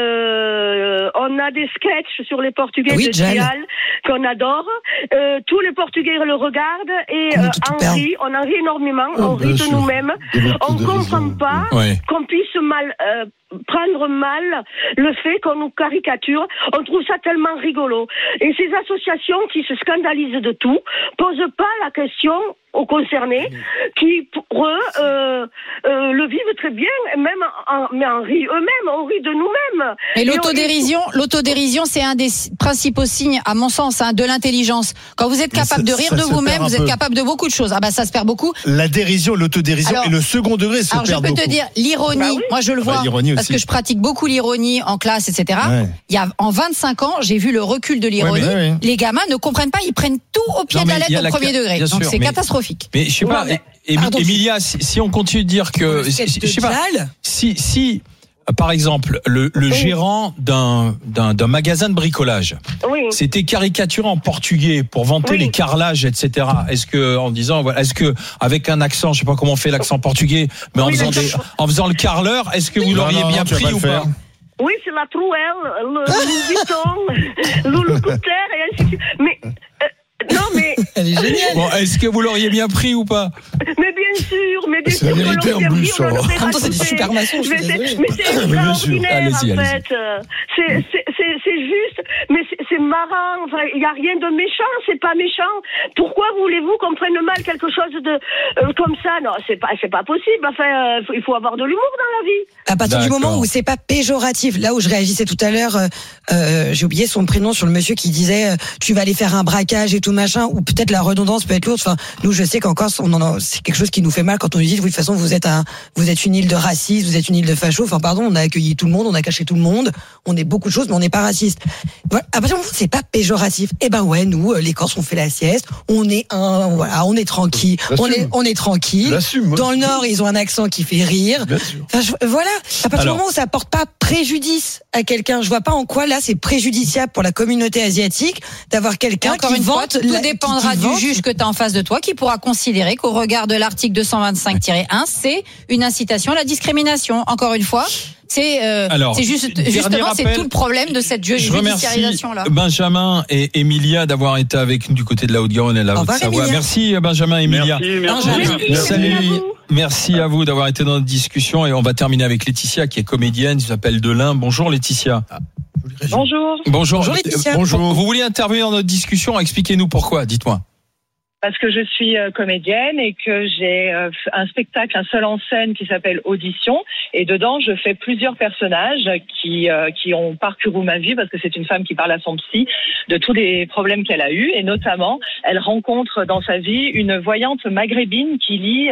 euh, on a des sketchs sur les Portugais oui, de Dial qu'on adore. Euh, tous les Portugais le regardent et Euh, on rit, on en rit énormément, oh, on rit de sûr. nous-mêmes. On ne comprend pas ouais. qu'on puisse mal euh, prendre mal le fait qu'on nous caricature. On trouve ça tellement rigolo. Et ces associations qui se scandalisent de tout posent pas la question aux concernés, qui pour eux euh, euh, le vivent très bien, même en, mais en rit eux-mêmes, on rit de nous-mêmes. Et l'autodérision, on... l'autodérision, c'est un des principaux signes, à mon sens, hein, de l'intelligence. Quand vous êtes capable ça, de rire de vous-même, vous êtes peu. capable de beaucoup de choses. Ah bah ça se perd beaucoup. La dérision, l'autodérision alors, et le second degré se alors perdent beaucoup. Alors je peux te dire, l'ironie, bah oui. moi je le vois, bah, parce que je pratique beaucoup l'ironie en classe, et cetera. Ouais. Il y a en vingt-cinq ans, j'ai vu le recul de l'ironie. Ouais, ouais, ouais. Les gamins ne comprennent pas, ils prennent tout au pied non, de la lettre au la premier ca... degré. Bien Donc sûr, c'est mais... catastrophique. Mais je sais pas, ouais, mais... Pardon, Emilia, si, si on continue de dire que, je sais pas, si, si, par exemple, le, le oui. gérant d'un, d'un, d'un magasin de bricolage, oui. c'était caricaturé en portugais pour vanter oui. les carrelages, et cetera. Est-ce que, en disant, voilà, est-ce que, avec un accent, je sais pas comment on fait l'accent portugais, mais en oui, faisant des, en faisant le carreleur, est-ce que vous l'auriez non, non, bien pris ou pas? Oui, c'est la Trouelle, le Louis Vuitton, le Louboutin, et ainsi de suite. Mais, euh, non, mais. Elle est géniale. Bon, est-ce que vous l'auriez bien pris ou pas? Mais bien sûr, mais bien c'est sûr. C'est la vérité en plus, ça. C'est du super maçon, je suis désolée. Mais c'est extraordinaire, allez-y, en fait. C'est, c'est, c'est, c'est juste, mais c'est, c'est marrant. Enfin, il n'y a rien de méchant, c'est pas méchant. Pourquoi voulez-vous qu'on prenne mal quelque chose de, euh, comme ça? Non, c'est pas, c'est pas possible. Enfin, euh, il faut avoir de l'humour dans la vie. À partir D'accord. du moment où c'est pas péjoratif, là où je réagissais tout à l'heure, euh, euh, j'ai oublié son prénom sur le monsieur qui disait, euh, tu vas aller faire un braquage et tout machin, ou peut-être la redondance peut être lourde. Enfin, nous, je sais qu'en Corse, on en a, c'est quelque chose qui nous fait mal quand on nous dit, oui, de toute façon, vous êtes un, vous êtes une île de racistes, vous êtes une île de fachos. Enfin, pardon, on a accueilli tout le monde, on a caché tout le monde, on est beaucoup de choses, mais on n'est pas raciste. Voilà. À partir du moment où c'est pas péjoratif, eh ben ouais, nous, les Corses, on fait la sieste, on est un, voilà, on est tranquille, on est, on est tranquille. L'assume, Dans le Nord, ils ont un accent qui fait rire. Enfin, je, voilà. À partir Alors, du moment où ça porte pas préjudice à quelqu'un, je vois pas en quoi là c'est préjudiciable pour la communauté asiatique d'avoir quelqu'un qui vante. Fois, tout la, dépendra qui, qui du vante. Juge que tu as en face de toi qui pourra considérer qu'au regard de l'article deux cent vingt-cinq tiret un, c'est une incitation à la discrimination. Encore une fois, c'est euh, Alors, c'est juste justement rappel, c'est tout le problème de cette judiciarisation là. Benjamin et Emilia d'avoir été avec nous du côté de la Haute-Garonne et la Haute-Savoie. Merci Benjamin et Emilia. Merci, merci. merci. merci. Salut. Merci à vous d'avoir été dans notre discussion et on va terminer avec Laetitia qui est comédienne, qui s'appelle Delin. Bonjour Laetitia. Bonjour. Bonjour. Bonjour Laetitia. Bonjour. Vous vouliez intervenir dans notre discussion, expliquez-nous pourquoi, dites-moi. Parce que je suis comédienne et que j'ai un spectacle, un seul en scène qui s'appelle Audition. Et dedans, je fais plusieurs personnages qui qui ont parcouru ma vie parce que c'est une femme qui parle à son psy de tous les problèmes qu'elle a eus. Et notamment, elle rencontre dans sa vie une voyante maghrébine qui lit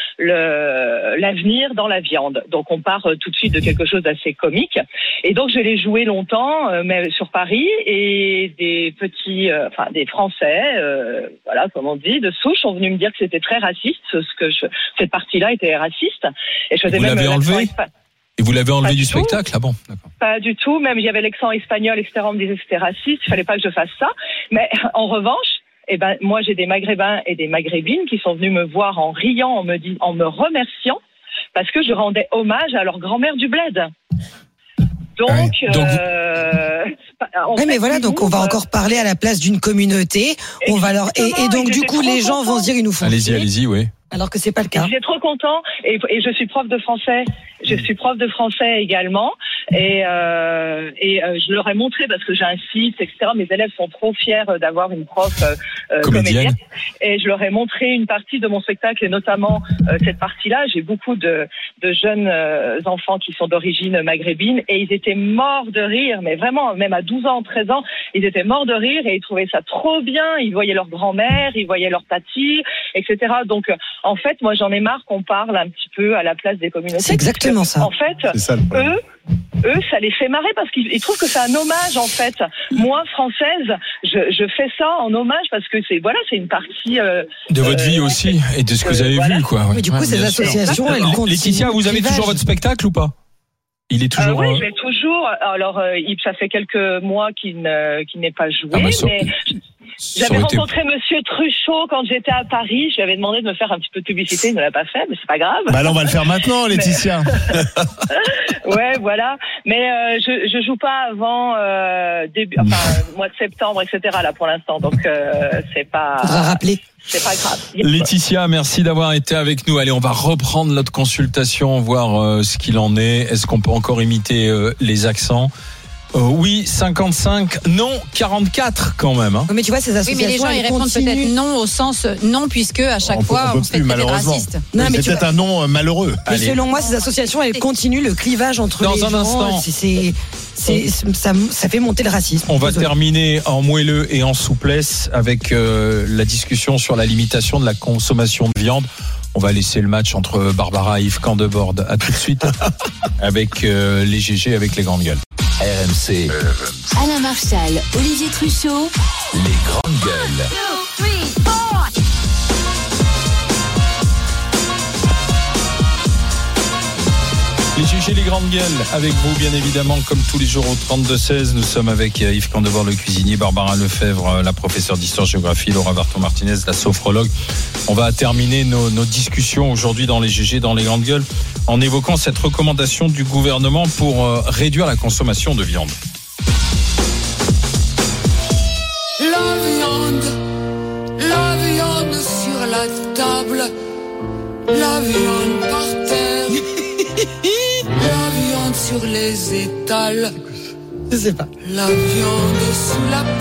le, l'avenir dans la viande. Donc on part tout de suite de quelque chose d'assez comique. Et donc je l'ai joué longtemps, mais sur Paris. Et des petits, enfin des Français, euh, voilà comment dit, de souche sont venus me dire que c'était très raciste, ce que je, cette partie-là était raciste. Et je faisais vous même l'avez enlevé Et vous l'avez enlevé du tout. spectacle? Ah bon, d'accord. Pas du tout, même il y avait l'accent espagnol, et cetera. On me disait que c'était raciste, il fallait pas que je fasse ça. Mais en revanche, eh ben, moi j'ai des Maghrébins et des Maghrébines qui sont venus me voir en riant, en me, dis, en me remerciant, parce que je rendais hommage à leur grand-mère du bled. Donc, ouais, donc euh, oui, mais voilà, donc on va euh, encore parler à la place d'une communauté. On va leur et, et donc du coup les gens vont se dire ils nous font. Allez-y, allez-y, oui. Alors que c'est pas le cas. J'étais trop content et, et je suis prof de français. Je suis prof de français également et, euh, et euh, je leur ai montré parce que j'ai un site, et cetera. Mes élèves sont trop fiers d'avoir une prof euh, comédienne et je leur ai montré une partie de mon spectacle et notamment euh, cette partie-là. J'ai beaucoup de, de jeunes euh, enfants qui sont d'origine maghrébine et ils étaient morts de rire, mais vraiment même à douze ans, treize ans, ils étaient morts de rire et ils trouvaient ça trop bien. Ils voyaient leur grand-mère, ils voyaient leur tati, et cetera. Donc en fait, moi, j'en ai marre qu'on parle un petit peu à la place des communautés. C'est exactement ça. En fait, ça, eux, eux, ça les fait marrer parce qu'ils ils trouvent que c'est un hommage en fait. Moi, française, je, je fais ça en hommage parce que c'est voilà, c'est une partie euh, de votre euh, vie aussi et de ce que vous avez voilà. vu, quoi. Mais du coup, Ouais, ces bien associations, sûr. elles continuent. Laetitia, vous avez le toujours clivage. votre spectacle ou pas? Il est toujours. Euh, oui, euh, je l'ai toujours. Alors, euh, il- ça fait quelques mois qu'il ne, qu'il n'est pas joué, Ah bah, ça- mais ça j'avais aurait été- rencontré Monsieur Truchot quand j'étais à Paris. Je lui avais demandé de me faire un petit peu de publicité. Il ne l'a pas fait, mais c'est pas grave. Bah là, on va le faire maintenant, Laetitia. Ouais, voilà. Mais euh, je je joue pas avant euh, début, enfin mois de septembre, et cetera. Là pour l'instant, donc euh, c'est pas. Faudra rappeler. C'est pas grave. Laetitia, merci d'avoir été avec nous. Allez, on va reprendre notre consultation, voir euh, ce qu'il en est. Est-ce qu'on peut encore imiter euh, les accents? Euh, oui, cinquante-cinq, non, quarante-quatre quand même. Hein. Mais tu vois, ces Oui, associations, mais les gens, ils elles répondent continuent. peut-être non au sens non, puisque à chaque On peut- fois, on peut on, se fait plus, traiter de malheureusement. raciste. Non, mais c'est tu peut-être vois- un nom euh, malheureux. Mais Allez. selon moi, ces associations, elles continuent le clivage entre Dans les un gens. instant. C'est, c'est, c'est- ça, ça fait monter le racisme. On va Désolé. terminer en moelleux et en souplesse avec euh, la discussion sur la limitation de la consommation de viande. On va laisser le match entre Barbara et Yves Candeborde. À tout de suite avec euh, les G G, avec les grandes gueules. R M C, Alain Marchal, Olivier Truchot, les grandes gueules. Les G G, les grandes gueules, avec vous bien évidemment, comme tous les jours au trente-deux seize. Nous sommes avec euh, Yves Candebord, le cuisinier, Barbara Lefebvre, euh, la professeure d'histoire-géographie, Laura Barton-Martinez, la sophrologue. On va terminer nos, nos discussions aujourd'hui dans les G G, dans les grandes gueules, en évoquant cette recommandation du gouvernement pour euh, réduire la consommation de viande. La viande, la viande sur la table, la viande par terre, la viande sur les étals, Je sais pas. la viande sous la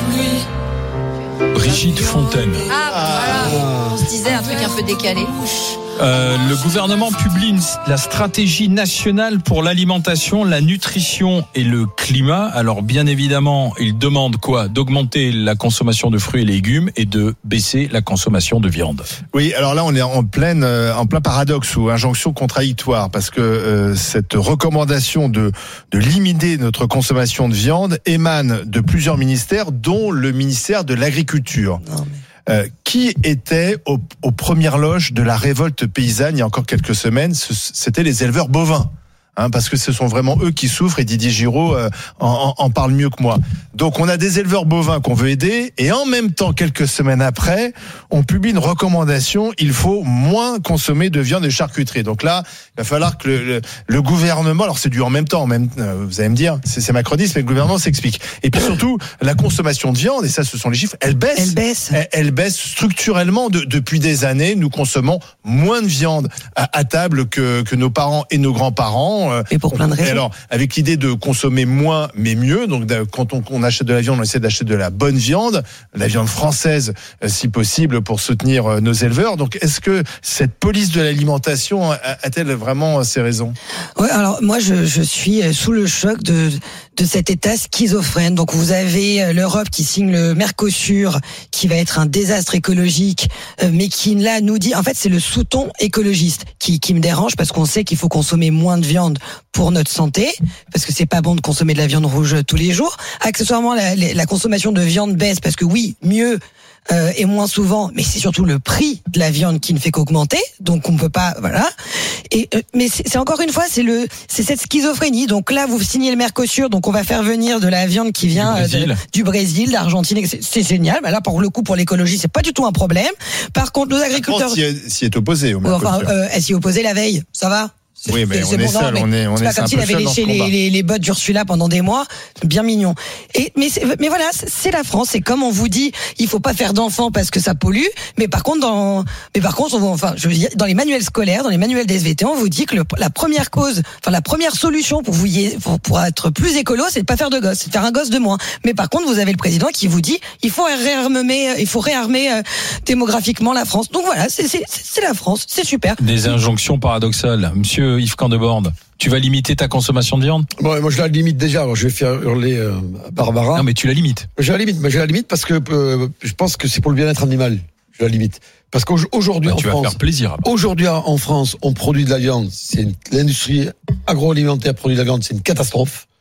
pluie. Brigitte Fontaine. Ah, voilà. On se disait un truc un peu décalé. Euh, le gouvernement publie une- la stratégie nationale pour l'alimentation, la nutrition et le climat. Alors bien évidemment, il demande quoi? D'augmenter la consommation de fruits et légumes et de baisser la consommation de viande. Oui, alors là, on est en pleine, euh, en plein paradoxe ou injonction contradictoire parce que euh, cette recommandation de de limiter notre consommation de viande émane de plusieurs ministères, dont le ministère de l'Agriculture. Non, mais... Euh, qui était aux, aux premières loges de la révolte paysanne il y a encore quelques semaines? Ce- C'était les éleveurs bovins. Hein, parce que ce sont vraiment eux qui souffrent et Didier Giraud euh, en, en, en parle mieux que moi. Donc on a des éleveurs bovins qu'on veut aider et en même temps, quelques semaines après, on publie une recommandation, il faut moins consommer de viande et de charcuterie. Donc là, il va falloir que le, le, le gouvernement, alors c'est du en même temps, en même, euh, vous allez me dire, c'est, c'est macroniste, mais le gouvernement s'explique. Et puis surtout, la consommation de viande, et ça ce sont les chiffres, elle baisse. Elle baisse. Elle, elle baisse structurellement de, depuis des années. Nous consommons moins de viande à, à table que, que nos parents et nos grands-parents. Et pour plein de raisons. Alors, avec l'idée de consommer moins mais mieux, donc quand on, on achète de la viande, on essaie d'acheter de la bonne viande, la viande française, si possible, pour soutenir nos éleveurs. Donc, est-ce que cette police de l'alimentation a-t-elle vraiment ses raisons? Ouais, alors moi je, je suis sous le choc de de cet état schizophrène. Donc vous avez l'Europe qui signe le Mercosur, qui va être un désastre écologique, mais qui là nous dit, en fait c'est le sous-ton écologiste qui qui me dérange parce qu'on sait qu'il faut consommer moins de viande pour notre santé, parce que c'est pas bon de consommer de la viande rouge tous les jours. Accessoirement la, la consommation de viande baisse parce que oui mieux Euh, et moins souvent, mais c'est surtout le prix de la viande qui ne fait qu'augmenter, donc on peut pas, voilà. Et euh, mais c'est, c'est encore une fois, c'est le, c'est cette schizophrénie. Donc là, vous signez le Mercosur, donc on va faire venir de la viande qui vient Du Brésil, euh, de, du Brésil, d'Argentine. C'est, c'est génial. Bah là, pour le coup, pour l'écologie, c'est pas du tout un problème. Par contre, nos agriculteurs, s'y est, s'y est opposé au Ouais, enfin, Mercosur. euh, elle s'y est opposée la veille. Ça va? C'est, Oui, mais c'est on est bon, non, seul, mais on est, on c'est est, pas c'est comme un s'il peu avait seul dans léché ce les, combat. les, les bottes d'Ursula pendant des mois. Bien mignon. Et, mais, c'est, mais voilà, c'est, c'est la France. C'est comme on vous dit, il faut pas faire d'enfants parce que ça pollue. Mais par contre, dans, mais par contre, on, enfin, je veux dire, dans les manuels scolaires, dans les manuels des S V T, on vous dit que le, la première cause, enfin, la première solution pour vous y, pour, pour être plus écolo, c'est de pas faire de gosses, c'est de faire un gosse de moins. Mais par contre, vous avez le président qui vous dit, il faut réarmer, il faut réarmer euh, démographiquement la France. Donc voilà, c'est, c'est, c'est la France. C'est super. Des injonctions paradoxales. Monsieur Yves Candeborde, tu vas limiter ta consommation de viande? Bon, moi je la limite déjà. Alors je vais faire hurler euh, Barbara. Non, mais tu la limites. Je la limite, mais je la limite parce que euh, je pense que c'est pour le bien-être animal. Je la limite. Parce qu'aujourd'hui Bah, en tu vas France, faire plaisir. aujourd'hui en France, on produit de la viande. C'est une, l'industrie agroalimentaire produit de la viande, c'est une catastrophe.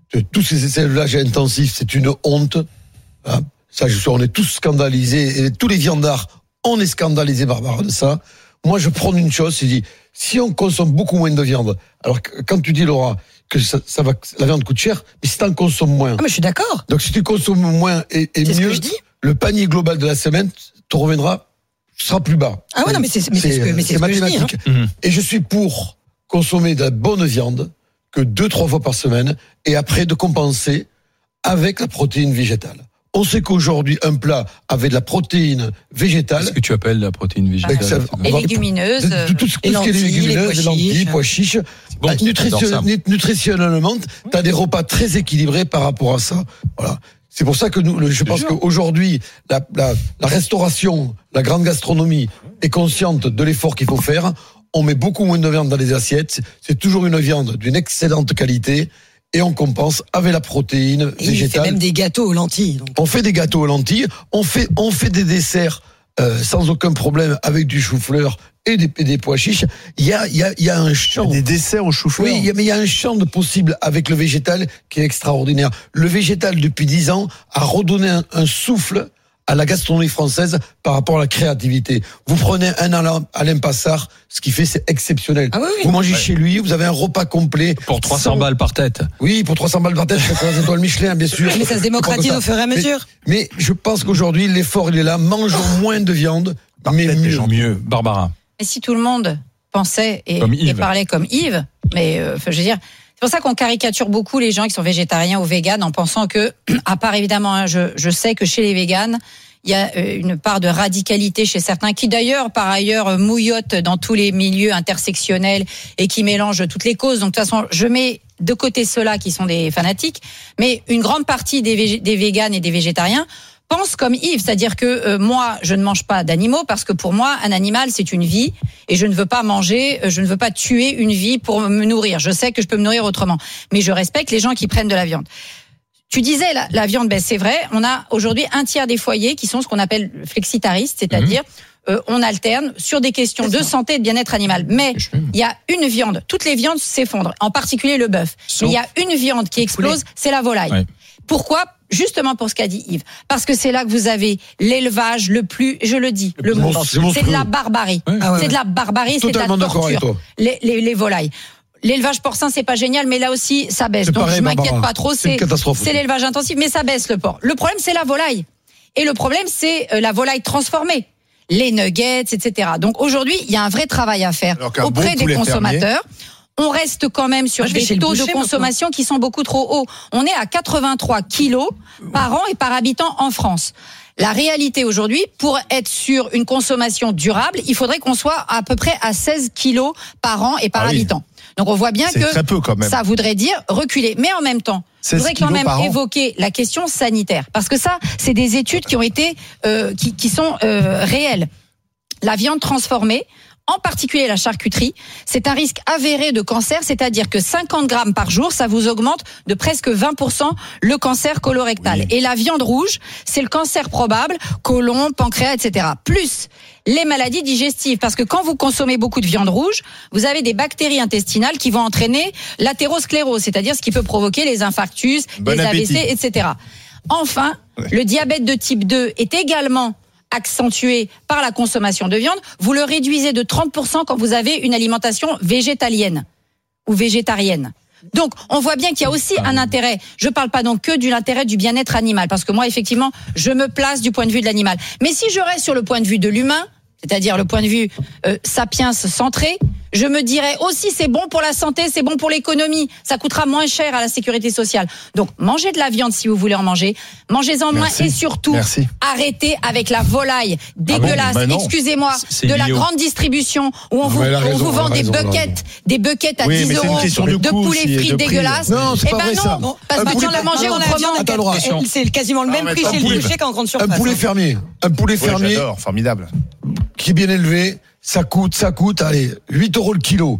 tous ces élevages intensifs, c'est une honte. Hein. Ça, je suis, on est tous scandalisés. Et tous les viandards, on est scandalisés, Barbara, de ça. Moi, je prends une chose, c'est dit, si on consomme beaucoup moins de viande, alors que, quand tu dis, Laura, que ça, ça va, la viande coûte cher, mais si t'en consommes moins. Ah, mais je suis d'accord. Donc, si tu consommes moins et, et mieux, le panier global de la semaine te reviendra, sera plus bas. Ah ouais, non, mais c'est, mais c'est, c'est, ce que, mais c'est, c'est ce mathématique. Que je dis, hein. Et je suis pour consommer de la bonne viande que deux, trois fois par semaine, et après de compenser avec la protéine végétale. On sait qu'aujourd'hui, un plat avec de la protéine végétale. Qu'est-ce que tu appelles la protéine végétale? Ça, Les légumineuses. De, de, de, tout, tout, tout ce qui est légumineuses, les lentilles, pois chiches. Bon, bah, nutrition, nutritionnellement, tu as des repas très équilibrés par rapport à ça. Voilà. C'est pour ça que nous, je pense qu'aujourd'hui, la, la, la restauration, la grande gastronomie est consciente de l'effort qu'il faut faire. On met beaucoup moins de viande dans les assiettes. C'est toujours une viande d'une excellente qualité. Et on compense avec la protéine et végétale. On fait même des gâteaux aux lentilles. Donc. On fait des gâteaux aux lentilles. On fait, on fait des desserts euh, sans aucun problème avec du chou-fleur et des, et des pois chiches. Il y a, il y a, il y a un champ. Des desserts au chou-fleur. Oui, il y a, mais il y a un champ de possible avec le végétal qui est extraordinaire. Le végétal, depuis dix ans, a redonné un, un souffle à la gastronomie française par rapport à la créativité. Vous prenez un Alain, Alain Passard, ce qu'il fait, c'est exceptionnel. Ah oui, oui. Vous mangez ouais. chez lui, vous avez un repas complet. Pour trois cents sans... balles par tête. Oui, pour trois cents balles par tête, c'est trois étoiles Michelin, bien sûr. Mais ça se démocratise au fur et à mesure. Mais, mais je pense qu'aujourd'hui, l'effort, il est là. Mangeons moins de viande, par mais mieux. mieux. Barbara. Et si tout le monde pensait et, et parlait comme Yves, mais euh, je veux dire... C'est pour ça qu'on caricature beaucoup les gens qui sont végétariens ou véganes en pensant que, à part évidemment, hein, je, je sais que chez les véganes, il y a une part de radicalité chez certains qui d'ailleurs, par ailleurs, mouillotent dans tous les milieux intersectionnels et qui mélangent toutes les causes. Donc de toute façon, je mets de côté ceux-là qui sont des fanatiques, mais une grande partie des, vég- des véganes et des végétariens pensent comme Yves, c'est-à-dire que euh, moi, je ne mange pas d'animaux parce que pour moi, un animal, c'est une vie et je ne veux pas manger, je ne veux pas tuer une vie pour me nourrir. Je sais que je peux me nourrir autrement, mais je respecte les gens qui prennent de la viande. Tu disais la, la viande, ben c'est vrai, on a aujourd'hui un tiers des foyers qui sont ce qu'on appelle flexitaristes, c'est-à-dire mmh. euh, on alterne sur des questions de santé et de bien-être animal. Mais il y a une viande, toutes les viandes s'effondrent, en particulier le bœuf. Mais il y a une viande qui explose, c'est la volaille. Ouais. Pourquoi ? Justement pour ce qu'a dit Yves. Parce que c'est là que vous avez l'élevage le plus, je le dis, le, le mot, c'est, c'est de la barbarie. Ouais. Ah ouais, c'est de la barbarie, totalement c'est de la torture. Les, les, les volailles. L'élevage porcin, c'est pas génial, mais là aussi, ça baisse. C'est Donc, pareil, je m'inquiète Barbara. pas trop. C'est, c'est, c'est l'élevage intensif, mais ça baisse le porc. Le problème, c'est la volaille. Et le problème, c'est la volaille transformée. Les nuggets, et cetera. Donc, aujourd'hui, il y a un vrai travail à faire auprès bon des consommateurs. Fermier. On reste quand même sur Moi, des taux de consommation maintenant. Qui sont beaucoup trop hauts. On est à quatre-vingt-trois kilos par an et par habitant en France. La réalité aujourd'hui, pour être sur une consommation durable, il faudrait qu'on soit à peu près à seize kilos par an et par ah habitant. Oui. Donc on voit bien c'est que peu quand même. Ça voudrait dire reculer. Mais en même temps, je voudrais quand même évoquer la question sanitaire. Parce que ça, c'est des études qui ont été, euh, qui, qui sont euh, réelles. La viande transformée, en particulier la charcuterie, c'est un risque avéré de cancer, c'est-à-dire que cinquante grammes par jour, ça vous augmente de presque vingt pour cent le cancer colorectal. Oui. Et la viande rouge, c'est le cancer probable, côlon, pancréas, et cetera. Plus les maladies digestives, parce que quand vous consommez beaucoup de viande rouge, vous avez des bactéries intestinales qui vont entraîner l'athérosclérose, c'est-à-dire ce qui peut provoquer les infarctus, bon les appétit. A V C, et cetera. Enfin, oui. le diabète de type deux est également accentué par la consommation de viande, vous le réduisez de trente pour cent quand vous avez une alimentation végétalienne ou végétarienne. Donc, on voit bien qu'il y a aussi un intérêt. Je parle pas donc que de l'intérêt du bien-être animal, parce que moi, effectivement, je me place du point de vue de l'animal. Mais si je reste sur le point de vue de l'humain, c'est-à-dire le point de vue euh, sapiens centré, je me dirais aussi c'est bon pour la santé, c'est bon pour l'économie, ça coûtera moins cher à la sécurité sociale. Donc mangez de la viande si vous voulez en manger, mangez-en moins et surtout Merci. Arrêtez avec la volaille dégueulasse, ah bon, bah excusez-moi, c'est de la au... grande distribution où on, ah vous, on raison, vous vend des buckets, des buckets à oui, dix euros de, de poulet frit de dégueulasse. Non, c'est eh pas ben vrai non, ça. Parce que maintenant on l'a mangé autrement. C'est quasiment le même prix chez le boucher qu'en grande surface. Un poulet fermier, un poulet fermier, formidable, qui est bien élevé. Ça coûte, ça coûte, allez, huit euros le kilo.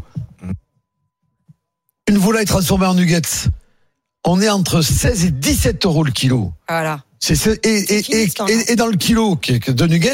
Une volaille transformée en nuggets, on est entre seize et dix-sept euros le kilo. Voilà. C'est, c'est, et, et, et, et, et dans le kilo de nuggets,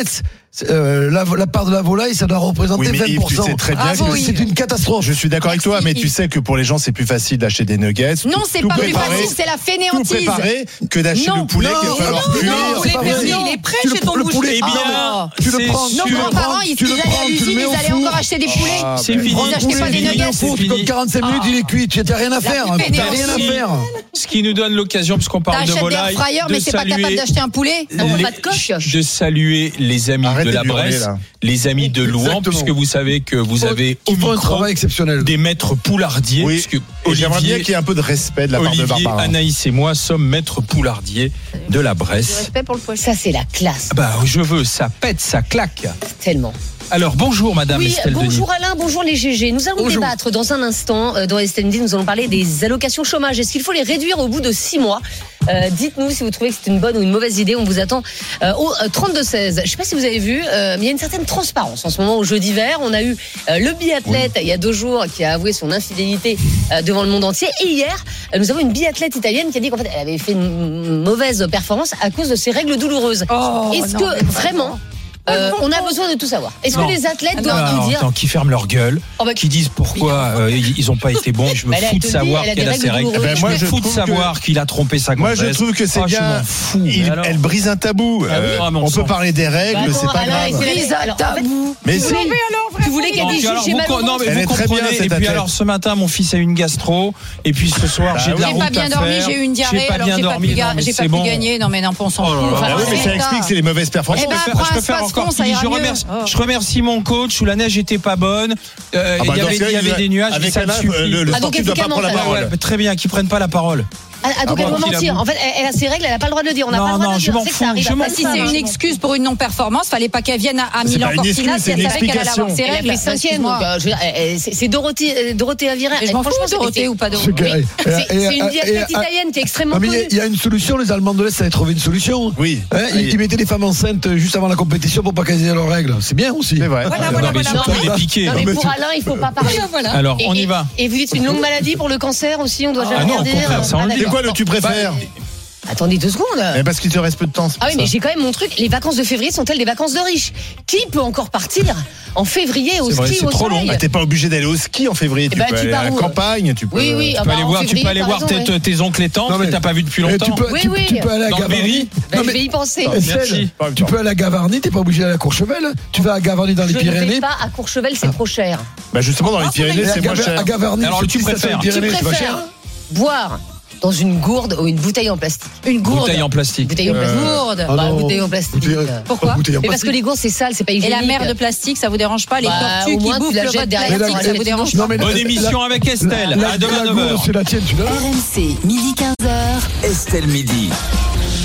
euh, la, la part de la volaille, ça doit représenter Oui, mais vingt Yves, pour cent. tu sais très bien Bravo, que Yves. C'est une catastrophe. je suis d'accord avec toi, mais tu sais que pour les gens, c'est plus facile d'acheter des nuggets. Non, tout- c'est tout pas plus préparé, facile, c'est la tout fainéantise. préparé que d'acheter Non, le poulet qu'il va non, falloir non, cuire. non, Vous c'est pas l'avez vrai. vu, il est prêt Tu le- chez ton le boucher. poulet, Eh bien, tu le c'est prends, sûr. tu Nos le grands-parents, prends, ils tu le allaient prends, à tu le l'usine, mets ils au allaient four. encore acheter des poulets. Ah, C'est ben, fini. Ils n'achetaient pas des C'est nuggets. fini. Tu comptes quarante-cinq minutes, il est cuit. Tu n'as rien à faire. La hein. plus T'as rien à fainéantise. faire. Ce qui nous donne l'occasion, puisqu'on parle de T'achètes des volaille, airfryers, de mais c'est pas capable saluer d'acheter un poulet. Ça vaut les- pas de coque. de saluer les amis Arrêtez de la de hurler, Bresse, là. les amis de Louan, Exactement. puisque vous savez que vous avez au Ils font un micro travail exceptionnel. des maîtres poulardiers, Oui, puisque et j'aimerais bien Olivier, qu'il y ait un peu de respect de la part de Olivier, Barbara. Anaïs et moi sommes maîtres poulardiers de la Du Bresse. respect pour le poisson. Ça, c'est la classe, Bah, je veux, ça pète, ça claque. tellement. Alors, bonjour Madame Oui, Estelle bonjour Denis. Alain, bonjour les G G. Nous allons Bonjour. débattre dans un instant. euh, Dans Estelle Midi, nous allons parler des allocations chômage. Est-ce qu'il faut les réduire au bout de six mois Euh, Dites-nous si vous trouvez que c'est une bonne ou une mauvaise idée. On vous attend euh, au euh, trente-deux seize. Je ne sais pas si vous avez vu, euh, mais il y a une certaine transparence en ce moment au jeu d'hiver. On a eu euh, le biathlète il y a deux jours qui a avoué son infidélité euh, devant le monde entier. Et hier, euh, nous avons une biathlète italienne qui a dit qu'en fait, elle avait fait une mauvaise performance à cause de ses règles douloureuses. Oh, Est-ce non, que mais vraiment euh, on a besoin de tout savoir? Est-ce Non. que les athlètes doivent Alors, nous dire attends, qui ferment leur gueule, Oh, bah, qui disent pourquoi euh, ils n'ont pas été bons. Je me Bah, elle fous te de dit, savoir elle a qu'elle des a ses règles règles. douloureuses. Eh ben, Je moi, me je fous de trouve savoir qu'il a trompé sa Moi, gonzesse. je trouve que c'est Ah, je bien. m'en fous. Il- Mais alors elle brise un tabou. Ah oui, Euh, ah, mais on on s'en peut parler des règles, Bah, c'est attends, pas Alain, grave. c'est Brise alors, un en fait, tabou. Mais vous si. voulez, tu voulez qu'elle Non, dise puis alors, j'ai vous, mal au co- non, ventre. mais Elle vous est très bien, comprenez. cette Et puis athlète. alors ce matin, mon fils a eu une gastro. Et puis ce soir, Bah j'ai de la oui. J'ai pas route bien à dormi, faire. j'ai eu une diarrhée, pas alors bien j'ai pas dormi. pu, ga- Non, mais j'ai c'est pas pu bon. gagner. Non, mais non, on s'en Oh là fout. là Enfin, là. Ah oui, mais c'est ça explique, c'est les mauvaises performances. Eh ben, Je prends peux un faire encore spasfon, ça pire. ira Je mieux. remercie, Oh. je remercie mon coach où la neige était pas bonne. Euh, Ah bah, il y dans avait, ce cas, il y avait il des nuages. avec ça me Alain, suffit. euh, le, le Ah, donc sportif doit pas prendre la efficacement, parole. Ouais, très bien, qu'ils prennent pas la parole. Ah, ah, donc Ah elle bon, doit qu'il mentir. avoue. En fait, elle, elle a ses règles, elle n'a pas le droit de le dire. On n'a Non, pas le droit non, de le je dire. m'en C'est que fous, ça arrive je à m'en passer, Si c'est ça. une excuse pour une non-performance, fallait pas qu'elle vienne à, à C'est Milan pas une Cortina excuse, si elle c'est une savait qu'elle allait avoir ses Elle a règles. fait cinquième. Donc, Excuse-moi. euh, je veux dire, elle- c'est c'est Dorothée, euh, Dorothée Avirin. Mais je m'en fous, Franchement, c'est- Dorothée ou pas Ce Dorothée. gars- Oui. et- C'est et- c'est une et- biathlète et- italienne qui est extrêmement Non, mais il y a- connue. il y, a une solution, les Allemands de l'Est avaient trouvé une solution. Oui. Hein, ils, ils mettaient les femmes enceintes juste avant la compétition pour pas qu'elles aient leurs règles. C'est bien aussi. C'est vrai. Voilà, Non, voilà, mais voilà. surtout, il est piqué. Non, mais pour Alain, il faut pas parler. Voilà. Alors, Et- on y et- va. Et vous dites une longue maladie pour le cancer aussi, on doit jamais Ah non, rien au dire. contraire, ça, on Ah, le dit. C'est d'accord. quoi le tu préfères Attendez deux secondes. Eh, Parce qu'il te reste peu de temps. c'est Ah oui, pour mais ça. j'ai quand même mon truc. Les vacances de février sont-elles des vacances de riches? Qui peut encore partir en février au C'est vrai, ski c'est ou au trop long. soleil? Bah, t'es pas obligé d'aller au ski en février. Eh Tu ben, peux tu aller pars à la où campagne. Tu peux. Oui, oui. Tu ah peux bah, aller en voir, tu février, peux aller t'as voir raison, tes, ouais. tes oncles et tantes Non, que mais- t'as pas vu depuis Et longtemps. tu peux, Oui, tu, oui. tu peux aller à Dans le Gavarnie. Berry. Bah, Non, je mais- vais y penser. Non, Estelle, merci. tu peux aller à Gavarnie, t'es pas obligé d'aller à Courchevel. Tu vas à Gavarnie dans les Je ne Pyrénées. vais pas à Courchevel, c'est trop cher. Bah justement dans les Pyrénées Et à c'est moins Gavar- cher. à Gavarnie, Alors, c'est tu petite préfères station de Tu Pyrénées, c'est pas cher. préfères boire dans une gourde ou une bouteille en plastique? Une gourde. Bouteille en plastique. Bouteille en plastique. Gourde. Ah Bah, non. bouteille en plastique. Bouteille- Pourquoi bouteille en Mais parce que plastique. les gourdes c'est sale, c'est pas Et hygiénique. la mer de plastique, ça vous dérange pas? Les Bah, tortues au qui moins, tu bouffent la le jettes votre derrière, plastique, tu ça la vous dérange Non, pas? mais la- Bonne émission avec Estelle. La, À demain la neuf heures. gourde, c'est la tienne, tu l'as. R M C, midi quinze heures. Estelle Midi.